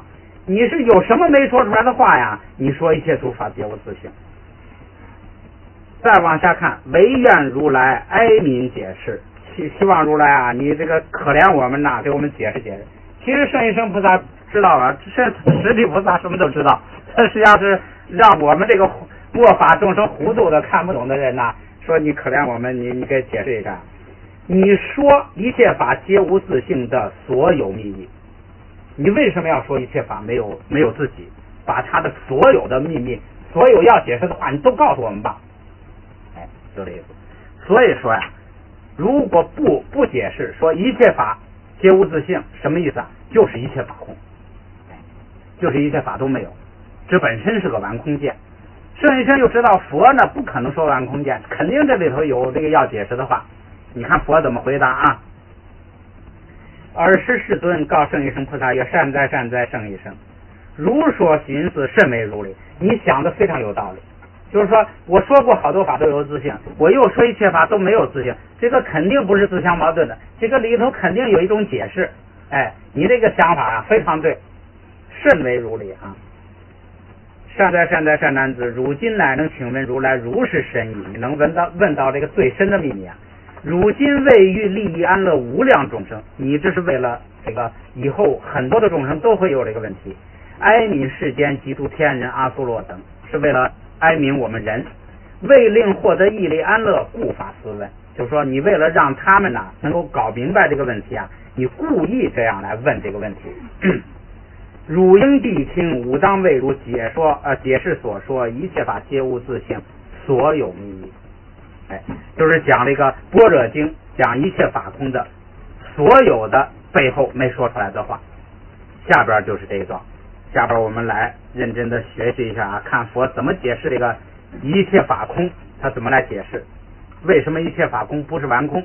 你是有什么没说出来的话呀？你说一切诸法皆无自性。再往下看，唯愿如来哀悯解释，希望如来啊，你这个可怜我们呐，给我们解释解释。其实圣一生菩萨知道了，实地菩萨什么都知道，但是要是让我们这个末法众生糊涂的看不懂的人呐，说你可怜我们，你给解释一下。你说一切法皆无自性的所有秘密，你为什么要说一切法没有自己？把他的所有的秘密，所有要解释的话，你都告诉我们吧。哎，就这意思。所以说呀，如果不解释，说一切法皆无自性，什么意思啊？就是一切法空，就是一切法都没有，这本身是个完空见。圣一生又知道佛呢不可能说完空见，肯定这里头有这个要解释的话。你看佛怎么回答啊？尔时世尊告圣一生菩萨曰：善哉善哉，圣一生，如说寻思甚为如理。你想的非常有道理，就是说我说过好多法都有自性，我又说一切法都没有自性，这个肯定不是自相矛盾的，这个里头肯定有一种解释。哎，你这个想法啊非常对，甚为如理啊。善哉善哉，善男子，汝今乃能请问如来如是深意，你能问到这个最深的秘密啊。如今为欲利益安乐无量众生，你这是为了这个以后很多的众生都会有这个问题，哀悯世间及诸天人阿苏罗等，是为了哀悯我们人，为令获得义利安乐，故法斯问。就是说你为了让他们能够搞明白这个问题啊，你故意这样来问这个问题。汝应谛听，吾当为汝解释所说一切法皆无自性，所有秘密。哎，就是讲这个般若经，讲一切法空的所有的背后没说出来的话。下边就是这一段，下边我们来认真的学习一下啊，看佛怎么解释这个一切法空，他怎么来解释为什么一切法空不是完空。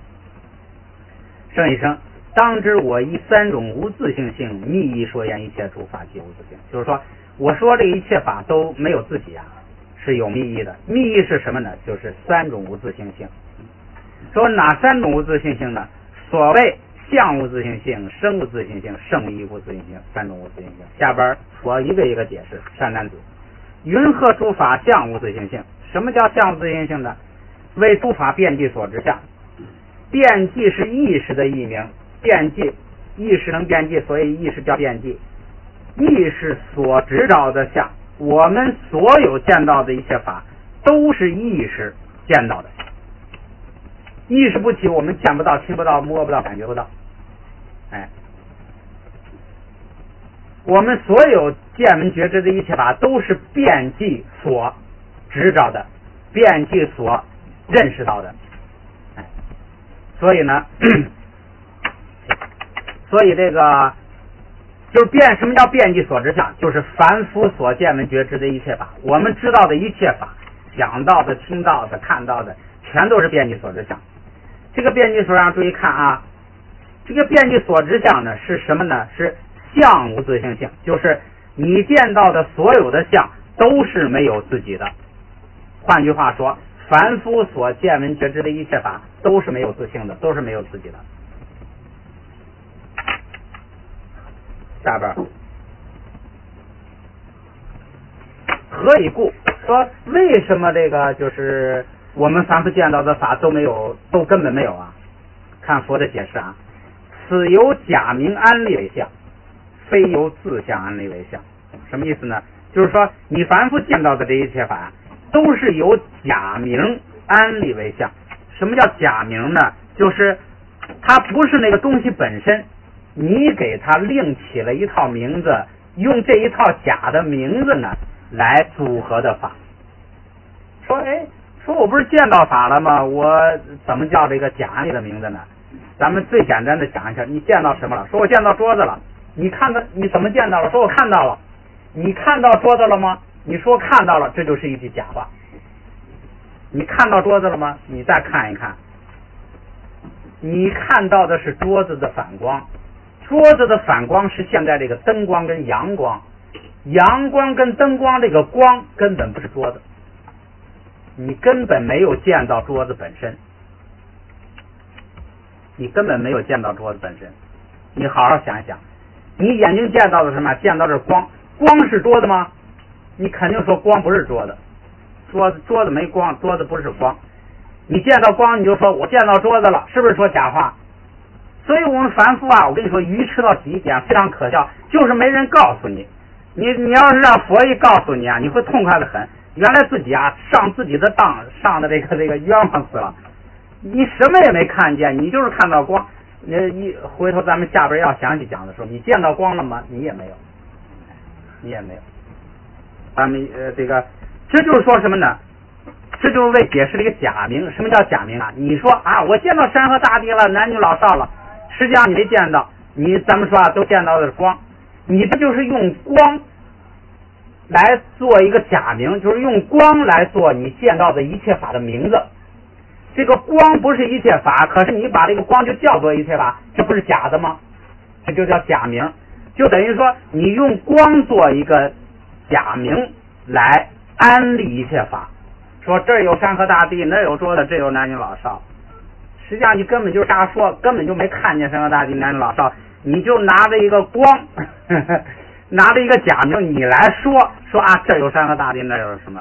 圣一生，当知我以三种无自性性密意说言一切诸法皆无自性。就是说我说这一切法都没有自己啊，是有密意的。密意是什么呢？就是三种无自性性。说哪三种无自性性呢？所谓相无自性性、生无自性性、圣义无自性性，三种无自性性。下边我一个一个解释。善男子，云何诸法相无自性性？什么叫相无自性性呢？为诸法遍计所知相。遍计是意识的译名，遍计意识能遍计，所以意识叫遍计。意识所知道的相，我们所有见到的一切法都是意识见到的。意识不起，我们见不到、听不到、摸不到、感觉不到。哎，我们所有见闻觉知的一切法都是遍计所知道的，遍计所认识到的。哎，所以呢，所以这个就是什么叫遍计所知相？就是凡夫所见闻觉知的一切法，我们知道的一切法，想到的、听到的、看到的，全都是遍计所知相。这个遍计所让注意看啊，这个遍计所知相呢是什么呢？是相无自性性，就是你见到的所有的相都是没有自己的。换句话说，凡夫所见闻觉知的一切法都是没有自性的，都是没有自己的。下边何以故？说为什么这个就是我们凡夫见到的法都没有，都根本没有啊？看佛的解释啊，此由假名安立为相，非由自相安立为相。什么意思呢？就是说你凡夫见到的这一切法都是由假名安立为相。什么叫假名呢？就是它不是那个东西本身，你给它另起了一套名字，用这一套假的名字呢来组合的法。说我不是见到法了吗？我怎么叫这个假立的名字呢？咱们最简单的讲一下，你见到什么了？说我见到桌子了。你怎么见到了？说我看到了。你看到桌子了吗？你说看到了，这就是一句假话。你看到桌子了吗？你再看一看，你看到的是桌子的反光。桌子的反光是现在这个灯光跟阳光，阳光跟灯光这个光根本不是桌子，你根本没有见到桌子本身，你根本没有见到桌子本身。你好好想一想， 你眼睛见到的什么？见到的是光，光是桌子吗？你肯定说光不是桌子，桌子没光，桌子不是光。你见到光，你就说我见到桌子了，是不是说假话？所以我们凡夫啊，我跟你说，愚痴到极点，非常可笑，就是没人告诉你。你要是让佛一告诉你啊，你会痛快的很。原来自己啊上自己的当，上的这个冤枉死了。你什么也没看见，你就是看到光。你回头咱们下边要详细讲的时候，你见到光了吗？你也没有，你也没有。咱们这就是说什么呢？这就是为解释这个假名。什么叫假名啊？你说啊，我见到山河大地了，男女老少了，实际上你没见到，咱们说啊，都见到的是光，你这就是用光来做一个假名，就是用光来做你见到的一切法的名字。这个光不是一切法，可是你把这个光就叫做一切法，这不是假的吗？这就叫假名，就等于说你用光做一个假名来安立一切法，说这儿有山河大地，那儿有桌子，这有男女老少。实际上你根本就瞎说，根本就没看见山河大地男女老少，你就拿着一个光拿着一个假名你来说啊，这有山河大地，那有什么？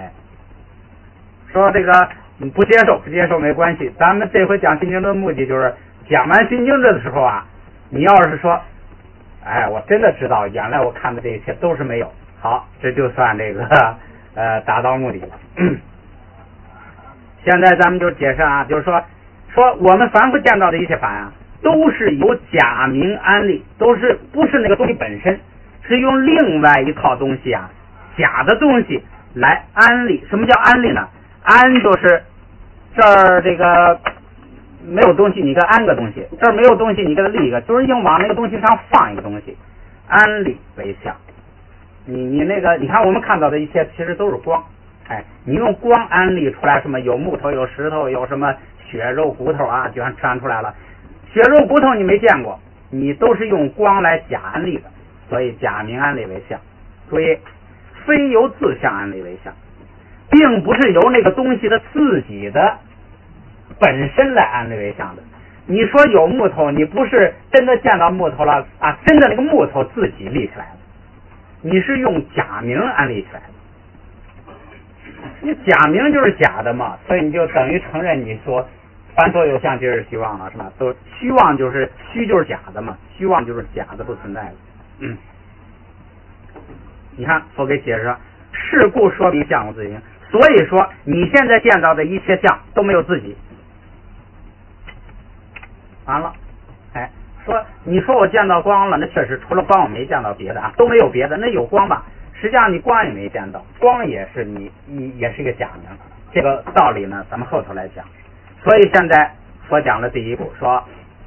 说这个你不接受没关系。咱们这回讲心经的目的就是讲完心经的时候啊，你要是说我真的知道原来我看的这一切都是没有，好，这就算这个达到目的了。现在咱们就解释啊，就是说我们凡夫见到的一切法啊，都是由假名安立，都是不是那个东西本身，是用另外一套东西啊，假的东西来安立。什么叫安立呢？安就是这儿这个没有东西，你给安个东西；这儿没有东西，你给它立一个，就是硬往那个东西上放一个东西，安立为相。你看我们看到的一切其实都是光，你用光安立出来什么有木头有石头有什么血肉骨头啊，就全出来了。血肉骨头你没见过，你都是用光来假安立的，所以假名安立为相。注意，非由自相安立为相，并不是由那个东西的自己的本身来安立为相的。你说有木头，你不是真的见到木头了啊，真的那个木头自己立起来了，你是用假名安立起来的。你假名就是假的嘛，所以你就等于承认你说凡所有相即是虚妄了，是吧？都虚妄就是虚就是假的嘛，虚妄就是假的不存在的。你看佛给解释说，是故说明相无自性。所以说你现在见到的一切相都没有自己。完了，说你说我见到光了，那确实除了光我没见到别的啊，都没有别的。那有光吧？实际上你光也没见到，光也是也是一个假名。这个道理呢，咱们后头来讲。所以现在佛讲了第一步，说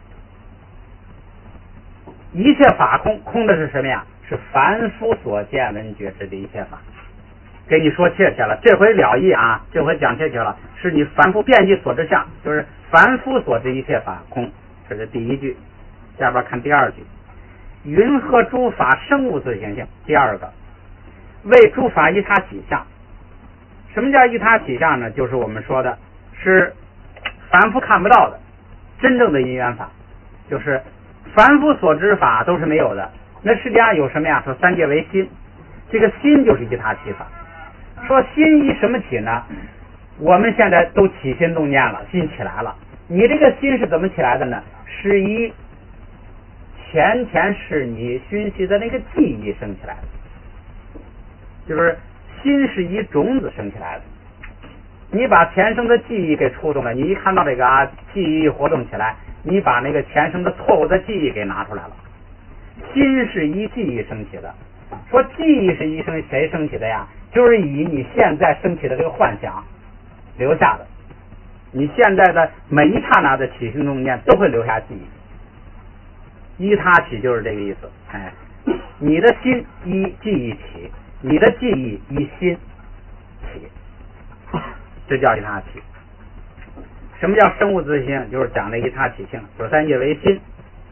一切法空，空的是什么呀？是凡夫所见闻觉知的一切法。给你说切切了，这回了义啊，这回讲切切了，是你凡夫遍计所知相，就是凡夫所知一切法空，这是第一句。下边看第二句，云何诸法生物自性性？第二个，为诸法依他起相。什么叫依他起相呢？就是我们说的是凡夫看不到的真正的因缘法，就是凡夫所知法都是没有的。那实际上有什么呀？说三界为心，这个心就是依他起法。说心依什么起呢？我们现在都起心动念了，心起来了。你这个心是怎么起来的呢？是依前世你熏习的那个记忆生起来的，就是心是依种子生起来的。你把前生的记忆给触动了，你一看到这个记忆活动起来，你把那个前生的错误的记忆给拿出来了。心是依记忆升起的。说记忆是依谁升起的呀？就是以你现在升起的这个幻想留下的。你现在的每一刹那的起心动念都会留下记忆，依他起就是这个意思。你的心依记忆起，你的记忆依心起，这叫依他起。什么叫生物自性？就是讲的依他起性，就是三界为心。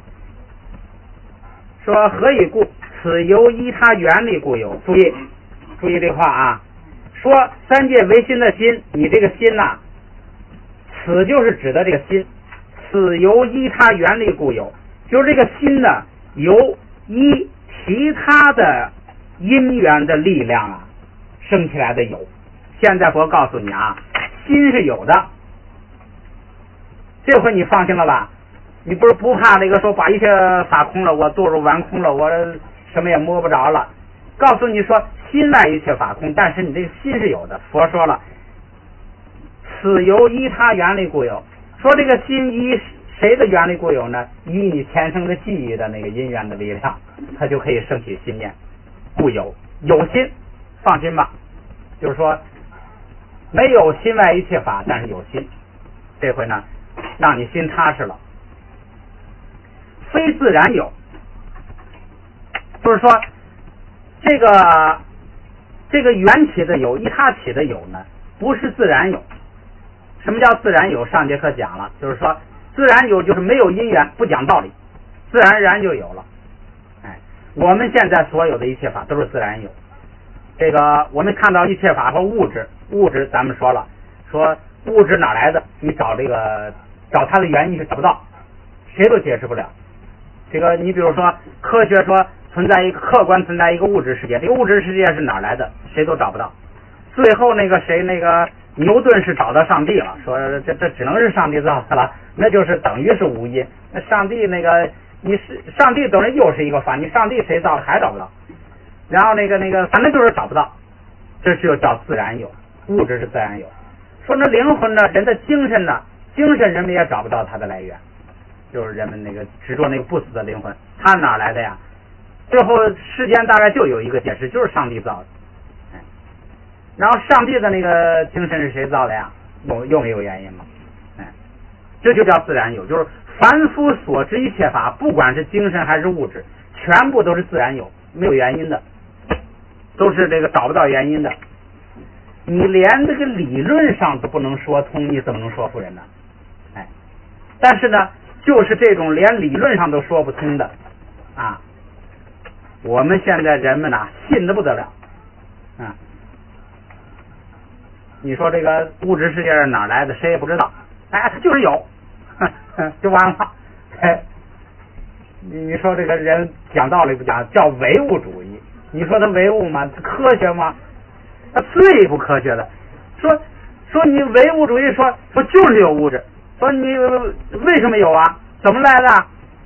说何以故？此由依他原理故有。注意这话啊！说三界为心的心，你这个心呐，此就是指的这个心，此由依他原理故有，就是这个心呢，由以其他的因缘的力量啊生起来的有。现在佛告诉你啊，心是有的，这回你放心了吧？你不是不怕那个说把一切法空了，我堕入完空了，我什么也摸不着了。告诉你说心外一切法空，但是你这个心是有的。佛说了，此由依他缘力故有。说这个心依谁的缘力故有呢？依你前生的记忆的那个因缘的力量，它就可以升起心念，故有。有心，放心吧。就是说没有心外一切法，但是有心，这回呢让你心踏实了。非自然有，就是说这个缘起的有，依他起的有呢，不是自然有。什么叫自然有？上节课讲了，就是说自然有就是没有因缘，不讲道理，自然而然就有了。哎，我们现在所有的一切法都是自然有。这个我们看到一切法和物质咱们说了，说物质哪来的？你找它的原因是找不到，谁都解释不了。这个你比如说科学说客观存在一个物质世界，这个物质世界是哪来的？谁都找不到。最后那个牛顿是找到上帝了，说这只能是上帝造的了，那就是等于是无因。那上帝上帝等于又是一个法，你上帝谁造的还找不到。然后反正就是找不到，这就叫自然有。物质是自然有。说那灵魂呢，人的精神呢，精神人们也找不到它的来源，就是人们执着那个不死的灵魂，它哪来的呀？最后世间大概就有一个解释，就是上帝造的。然后上帝的那个精神是谁造的呀？又没有原因吗？这就叫自然有，就是凡夫所知一切法，不管是精神还是物质，全部都是自然有，没有原因的，都是找不到原因的。你连这个理论上都不能说通，你怎么能说服人呢？但是呢，就是这种连理论上都说不通的啊，我们现在人们呐，信得不得了啊！你说这个物质世界是哪来的？谁也不知道。它就是有，就完了。你说这个人讲道理不讲，叫唯物主义。你说他唯物吗？科学吗？他最不科学的。说你唯物主义，说就是有物质。说你为什么有啊？怎么来的？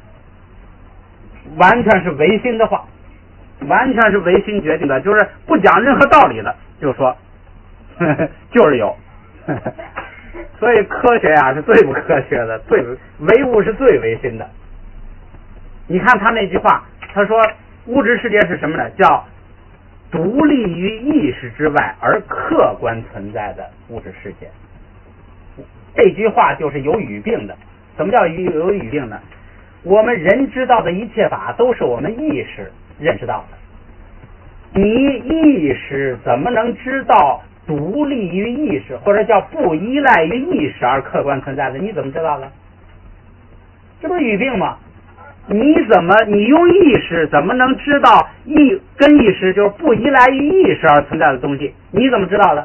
完全是唯心的话，完全是唯心决定的，就是不讲任何道理的，就说就是有。所以科学啊是最不科学的，唯物是最唯心的。你看他那句话，他说物质世界是什么呢？叫独立于意识之外而客观存在的物质世界。这句话就是有语病的。什么叫有语病呢？我们人知道的一切法都是我们意识认识到的，你意识怎么能知道独立于意识，或者叫不依赖于意识而客观存在的？你怎么知道的？这不是语病吗？你用意识怎么能知道跟意识就是不依赖于意识而存在的东西？你怎么知道的？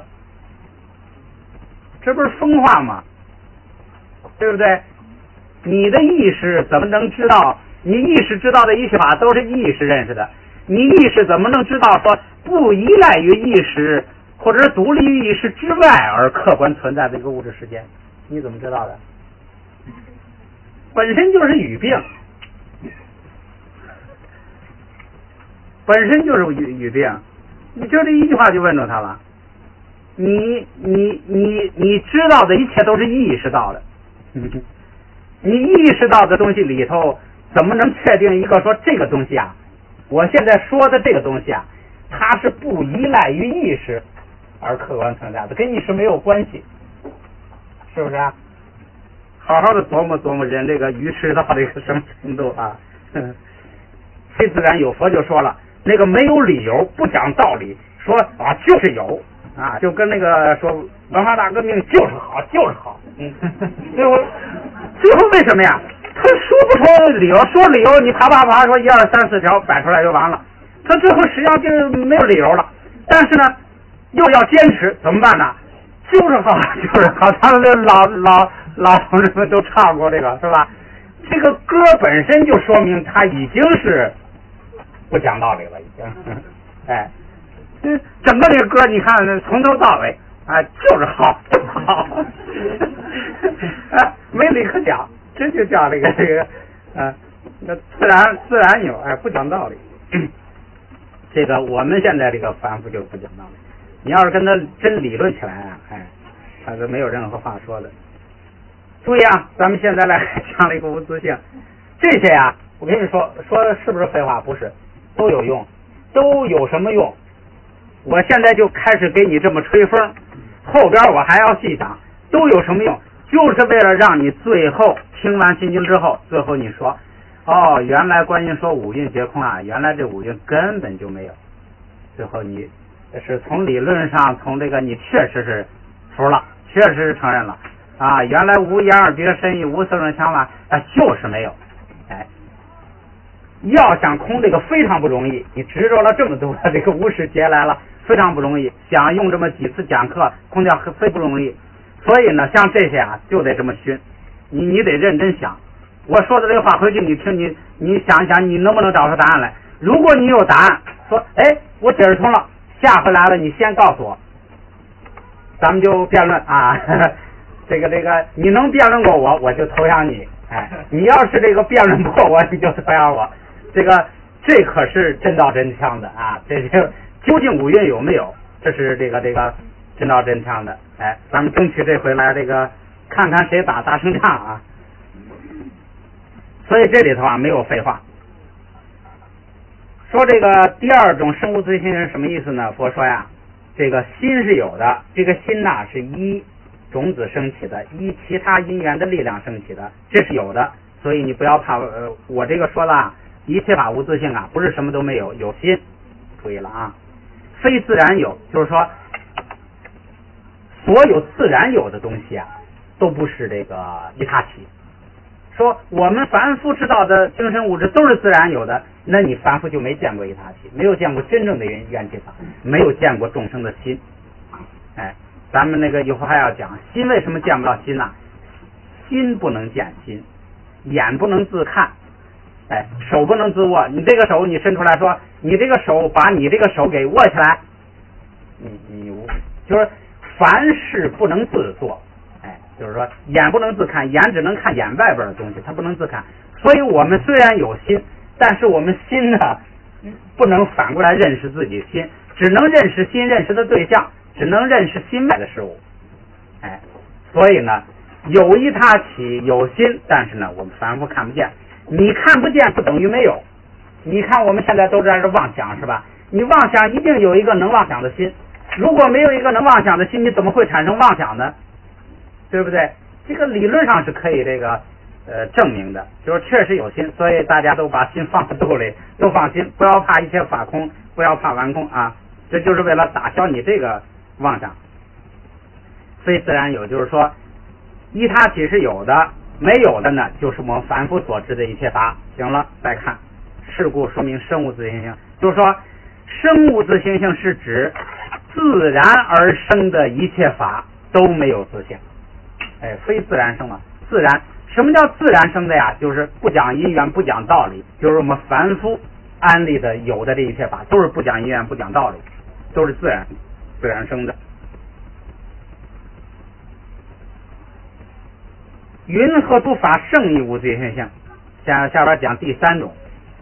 这不是疯话吗？对不对？你的意识怎么能知道？你意识知道的一切法都是意识认识的，你意识怎么能知道说不依赖于意识或者是独立于意识之外而客观存在的一个物质世界？你怎么知道的？本身就是语病，本身就是语病。你就这一句话就问住他了。你知道的一切都是意识到的，你意识到的东西里头，怎么能确定一个说这个东西啊？我现在说的这个东西啊，它是不依赖于意识而客观存在的，跟意识没有关系，是不是啊？好好的琢磨琢磨人这个愚痴到这个什么程度啊！非自然有，佛就说了，那个没有理由，不讲道理，说啊就是有啊，就跟说文化大革命就是好，就是好。最后为什么呀？他说不出理由，说理由你啪说1、2、3、4条摆出来就完了，他最后实际上就没有理由了。但是呢，又要坚持，怎么办呢？就是好，就是好。他们老同志们都唱过这个，是吧？这个歌本身就说明他已经是不讲道理了已经。哎，整个这个歌你看从头到尾啊就是好好，没理可讲，真就叫这个那自然有，哎，不讲道理。这个我们现在这个凡夫就不讲道理，你要是跟他真理论起来啊，哎，他是没有任何话说的。注意啊，咱们现在来讲了一个无自性，这些啊，我跟你说是不是废话？不是，都有用，都有什么用？我现在就开始给你这么吹风，后边我还要细讲，都有什么用？就是为了让你最后听完心经之后，最后你说，哦，原来观音说五蕴皆空啊，原来这五蕴根本就没有。最后你是从理论上，从这个你确实是服了，确实是承认了啊，原来无言而别深意，无色声香味，就是没有。哎，要想空这个非常不容易，你执着了这么多这个无始劫来了，非常不容易，想用这么几次讲课空掉非不容易。所以呢，像这些啊，就得这么熏，你得认真想。我说的这个话回去你听，你想一想，你能不能找出答案来？如果你有答案，说，哎，我解释通了，下回来了你先告诉我，咱们就辩论啊。这个，你能辩论过我，我就投降你。哎，你要是这个辩论不过我，你就投降我。这可是真道真腔的啊！这究竟五蕴有没有？这是这个真道真腔的。哎，咱们争取这回来看看谁打大胜仗啊！所以这里头啊没有废话。说这个第二种生物自性是什么意思呢？佛说呀，这个心是有的，这个心呐是依种子升起的，依其他因缘的力量升起的，这是有的。所以你不要怕，我这个说了，一切法无自性啊，不是什么都没有，有心。注意了啊，非自然有，就是说所有自然有的东西啊，都不是这个一他起。说我们凡夫知道的精神物质都是自然有的，那你凡夫就没见过一他起，没有见过真正的缘起法，没有见过众生的心。哎，咱们以后还要讲心为什么见不到心呢？心不能见心，眼不能自看，哎，手不能自握。你这个手你伸出来说，你这个手把你这个手给握起来，你就是凡事不能自做。哎，就是说眼不能自看，眼只能看眼外边的东西，它不能自看。所以我们虽然有心，但是我们心呢不能反过来认识自己心，只能认识心认识的对象，只能认识心外的事物。哎，所以呢有一他起有心，但是呢我们凡夫看不见。你看不见不等于没有。你看我们现在都在这妄想是吧？你妄想一定有一个能妄想的心，如果没有一个能妄想的心，你怎么会产生妄想呢？对不对？这个理论上是可以证明的，就是确实有心，所以大家都把心放在肚里，都放心，不要怕一切法空，不要怕完空啊！这就是为了打消你这个妄想。非自然有，就是说依他起是有的，没有的呢，就是我们凡夫所知的一切法。行了，再看是故说明生物自性性，就是说生物自性性是指自然而生的一切法都没有自性。哎，非自然生嘛，自然。什么叫自然生的呀？就是不讲因缘，不讲道理，就是我们凡夫安立的有的这一切法，都是不讲因缘，不讲道理，都是自然生的。云何诸法胜义无自性性？下边讲第三种。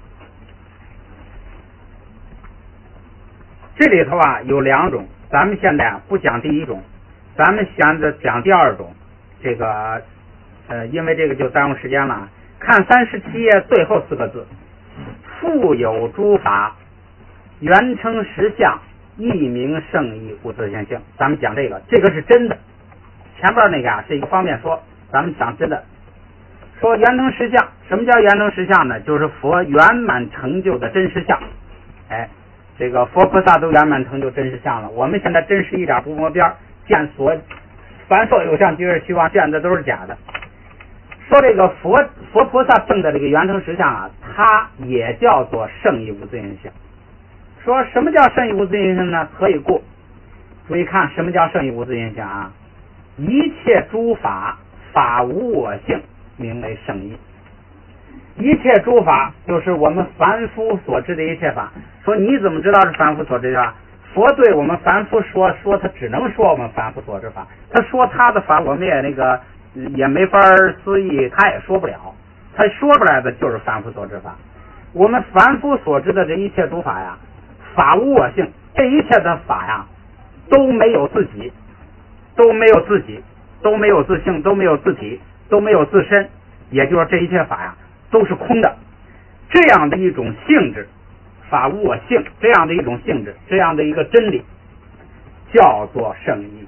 这里头啊有两种，咱们现在啊不讲第一种，咱们现在讲第二种。这个因为这个就耽误时间了。看37页最后4个字，复有诸法缘成实相，一名胜义无自性性。咱们讲这个是真的，前边那个啊是一个方面说，咱们讲真的。说缘成实相，什么叫缘成实相呢？就是佛圆满成就的真实相。哎，这个佛菩萨都圆满成就真实相了，我们现在真实一点不摸边，见所凡所有相即是虚妄，见的都是假的。说这个佛菩萨证的这个圆成实相啊，它也叫做胜义无自性性。说什么叫胜义无自性性呢？何以故？注意看什么叫胜义无自性性啊？一切诸法法无我性，名为胜义。 一切诸法就是我们凡夫所知的一切法。说你怎么知道是凡夫所知的法？佛对我们凡夫说他只能说我们凡夫所知法，他说他的法我们也没法思议，他也说不了，他说出来的就是凡夫所知法。我们凡夫所知的这一切诸法呀，法无我性，这一切的法呀都没有自己，都没有自己，都没有自性，都没有自体，都没有自身，也就是这一切法呀都是空的。这样的一种性质，法无我性，这样的一种性质，这样的一个真理叫做圣义。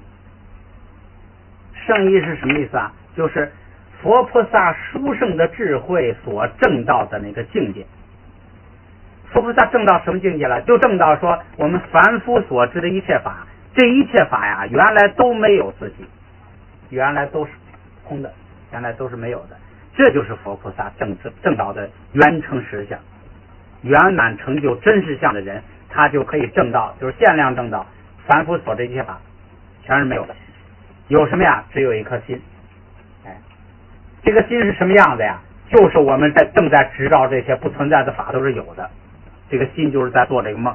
圣义是什么意思啊？就是佛菩萨殊胜的智慧所证到的那个境界。佛菩萨证到什么境界了？就证到说我们凡夫所知的一切法，这一切法呀原来都没有自己，原来都是空的，原来都是没有的。这就是佛菩萨证到的圆成实相，圆满成就真实相的人，他就可以证到，就是限量证到凡夫所知一切法全是没有的。有什么呀？只有一颗心。这个心是什么样的呀？就是我们正在知道这些不存在的法都是有的，这个心就是在做这个梦，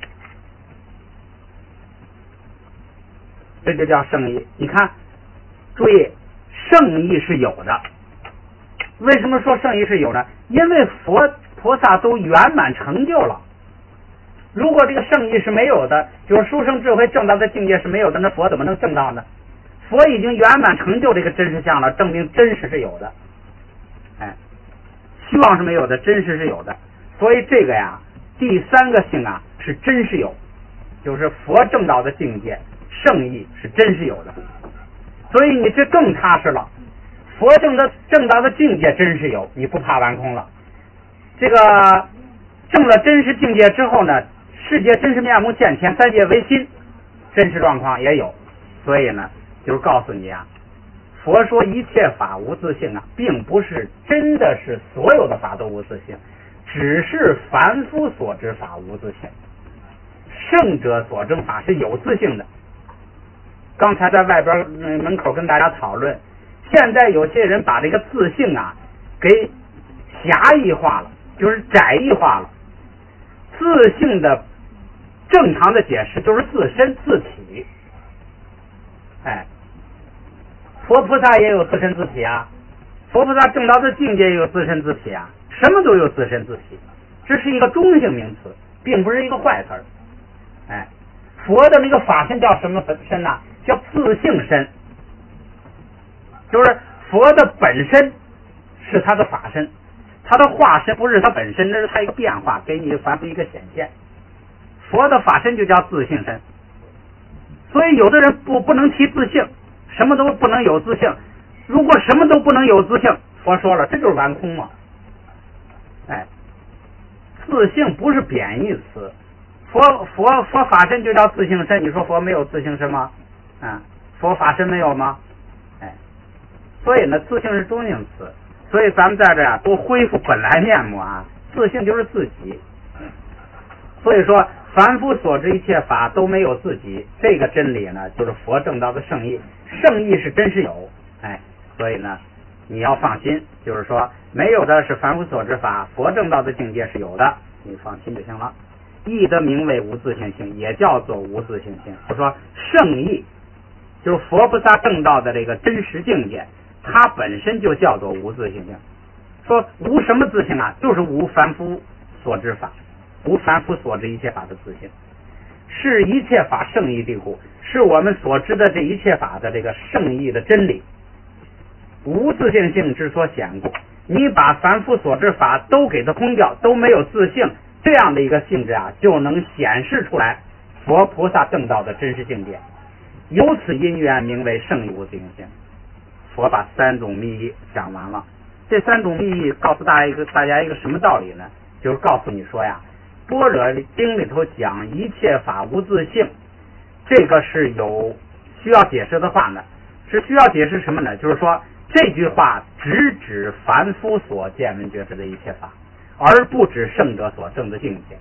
这就叫圣义。你看，注意，圣义是有的。为什么说圣义是有呢？因为佛菩萨都圆满成就了。如果这个圣义是没有的，就是殊胜智慧证到的境界是没有的，那佛怎么能证到呢？佛已经圆满成就这个真实相了，证明真实是有的。虚妄是没有的，真实是有的。所以这个呀，第三个性啊是真实有，就是佛证到的境界圣义是真实有的。所以你这更踏实了。佛证到的境界真实有，你不怕完空了。这个证了真实境界之后呢，世界真实面目现前，三界唯心，真实状况也有。所以呢，就是告诉你啊，佛说一切法无自性啊，并不是真的是所有的法都无自性，只是凡夫所知法无自性，圣者所证法是有自性的。刚才在外边门口跟大家讨论，现在有些人把这个自性啊给狭义化了，就是窄义化了。自性的正常的解释就是自身自体。佛菩萨也有自身自体啊，佛菩萨证到的境界也有自身自体啊，什么都有自身自体，这是一个中性名词，并不是一个坏词儿。佛的那个法身叫什么身呢？叫自性身，就是佛的本身是他的法身，他的化身不是他本身，那是他一个变化，给你凡夫一个显现。佛的法身就叫自性身。所以有的人不能提自性，什么都不能有自性。如果什么都不能有自性，佛说了，这就是完空嘛。自性不是贬义词，佛法身就叫自性身。你说佛没有自性身吗？佛法身没有吗？所以呢，自性是中性词。所以咱们在这都恢复本来面目啊，自性就是自己。所以说，凡夫所知一切法都没有自己，这个真理呢，就是佛证到的圣义。圣义是真实有，所以呢，你要放心，就是说没有的是凡夫所知法，佛证到的境界是有的，你放心就行了。义的名为无自性性，也叫做无自性性。就说圣义就是佛菩萨证到的这个真实境界，它本身就叫做无自性性。说无什么自性啊？就是无凡夫所知法，无凡夫所知一切法的自性，是一切法圣义地故，是我们所知的这一切法的这个圣义的真理。无自性性之所显故，你把凡夫所知法都给它空掉，都没有自性，这样的一个性质啊，就能显示出来佛菩萨证道的真实境界。由此因缘名为圣义无自性性。佛把三种密意讲完了。这三种密意告诉大家一个什么道理呢？就是告诉你说呀，般若经里头讲一切法无自性，这个是有需要解释的话呢。是需要解释什么呢？就是说这句话只指凡夫所见闻觉知的一切法，而不指圣者所证的境界。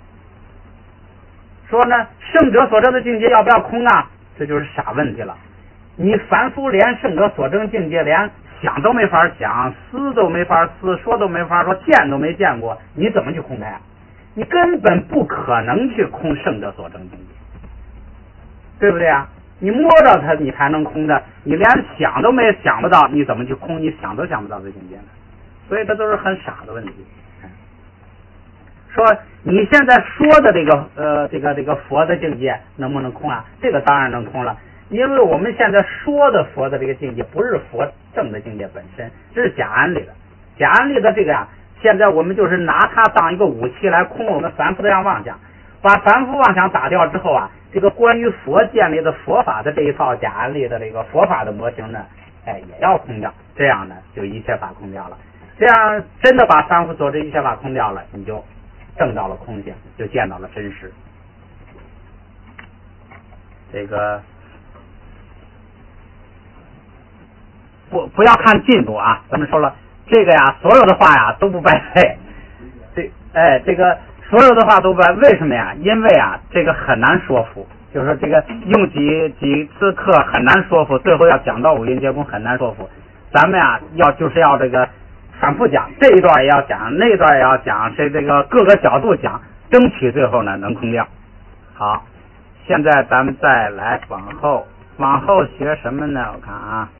说呢，圣者所证的境界要不要空啊？这就是傻问题了。你凡夫连圣者所证境界连想都没法想，思都没法思，说都没法说，见都没见过，你怎么去空它呀？你根本不可能去空圣者所证境界，对不对啊？你摸着它，你才能空的，你连想都没想不到，你怎么去空？你想都想不到这境界呢？所以这都是很傻的问题。说你现在说的这个佛的境界能不能空啊？这个当然能空了，因为我们现在说的佛的这个境界不是佛正的境界本身，这是假安立的。假安立的这个呀，现在我们就是拿它当一个武器来空我们凡夫的妄想，把凡夫妄想打掉之后啊，这个关于佛建立的佛法的这一套假安立的这个佛法的模型呢，也要空掉，这样呢就一切法空掉了。这样真的把凡夫所知一切法空掉了，你就证到了空性，就见到了真实。这个不要看进度啊，咱们说了这个呀，所有的话呀都不白费。这个所有的话都不白，为什么呀？因为啊，这个很难说服，就是说这个用几次课很难说服，最后要讲到五蕴皆空很难说服。咱们呀就是要这个反复讲，这一段也要讲，那一段也要讲，这个各个角度讲，争取最后呢能空掉。好，现在咱们再来往后学什么呢？我看啊。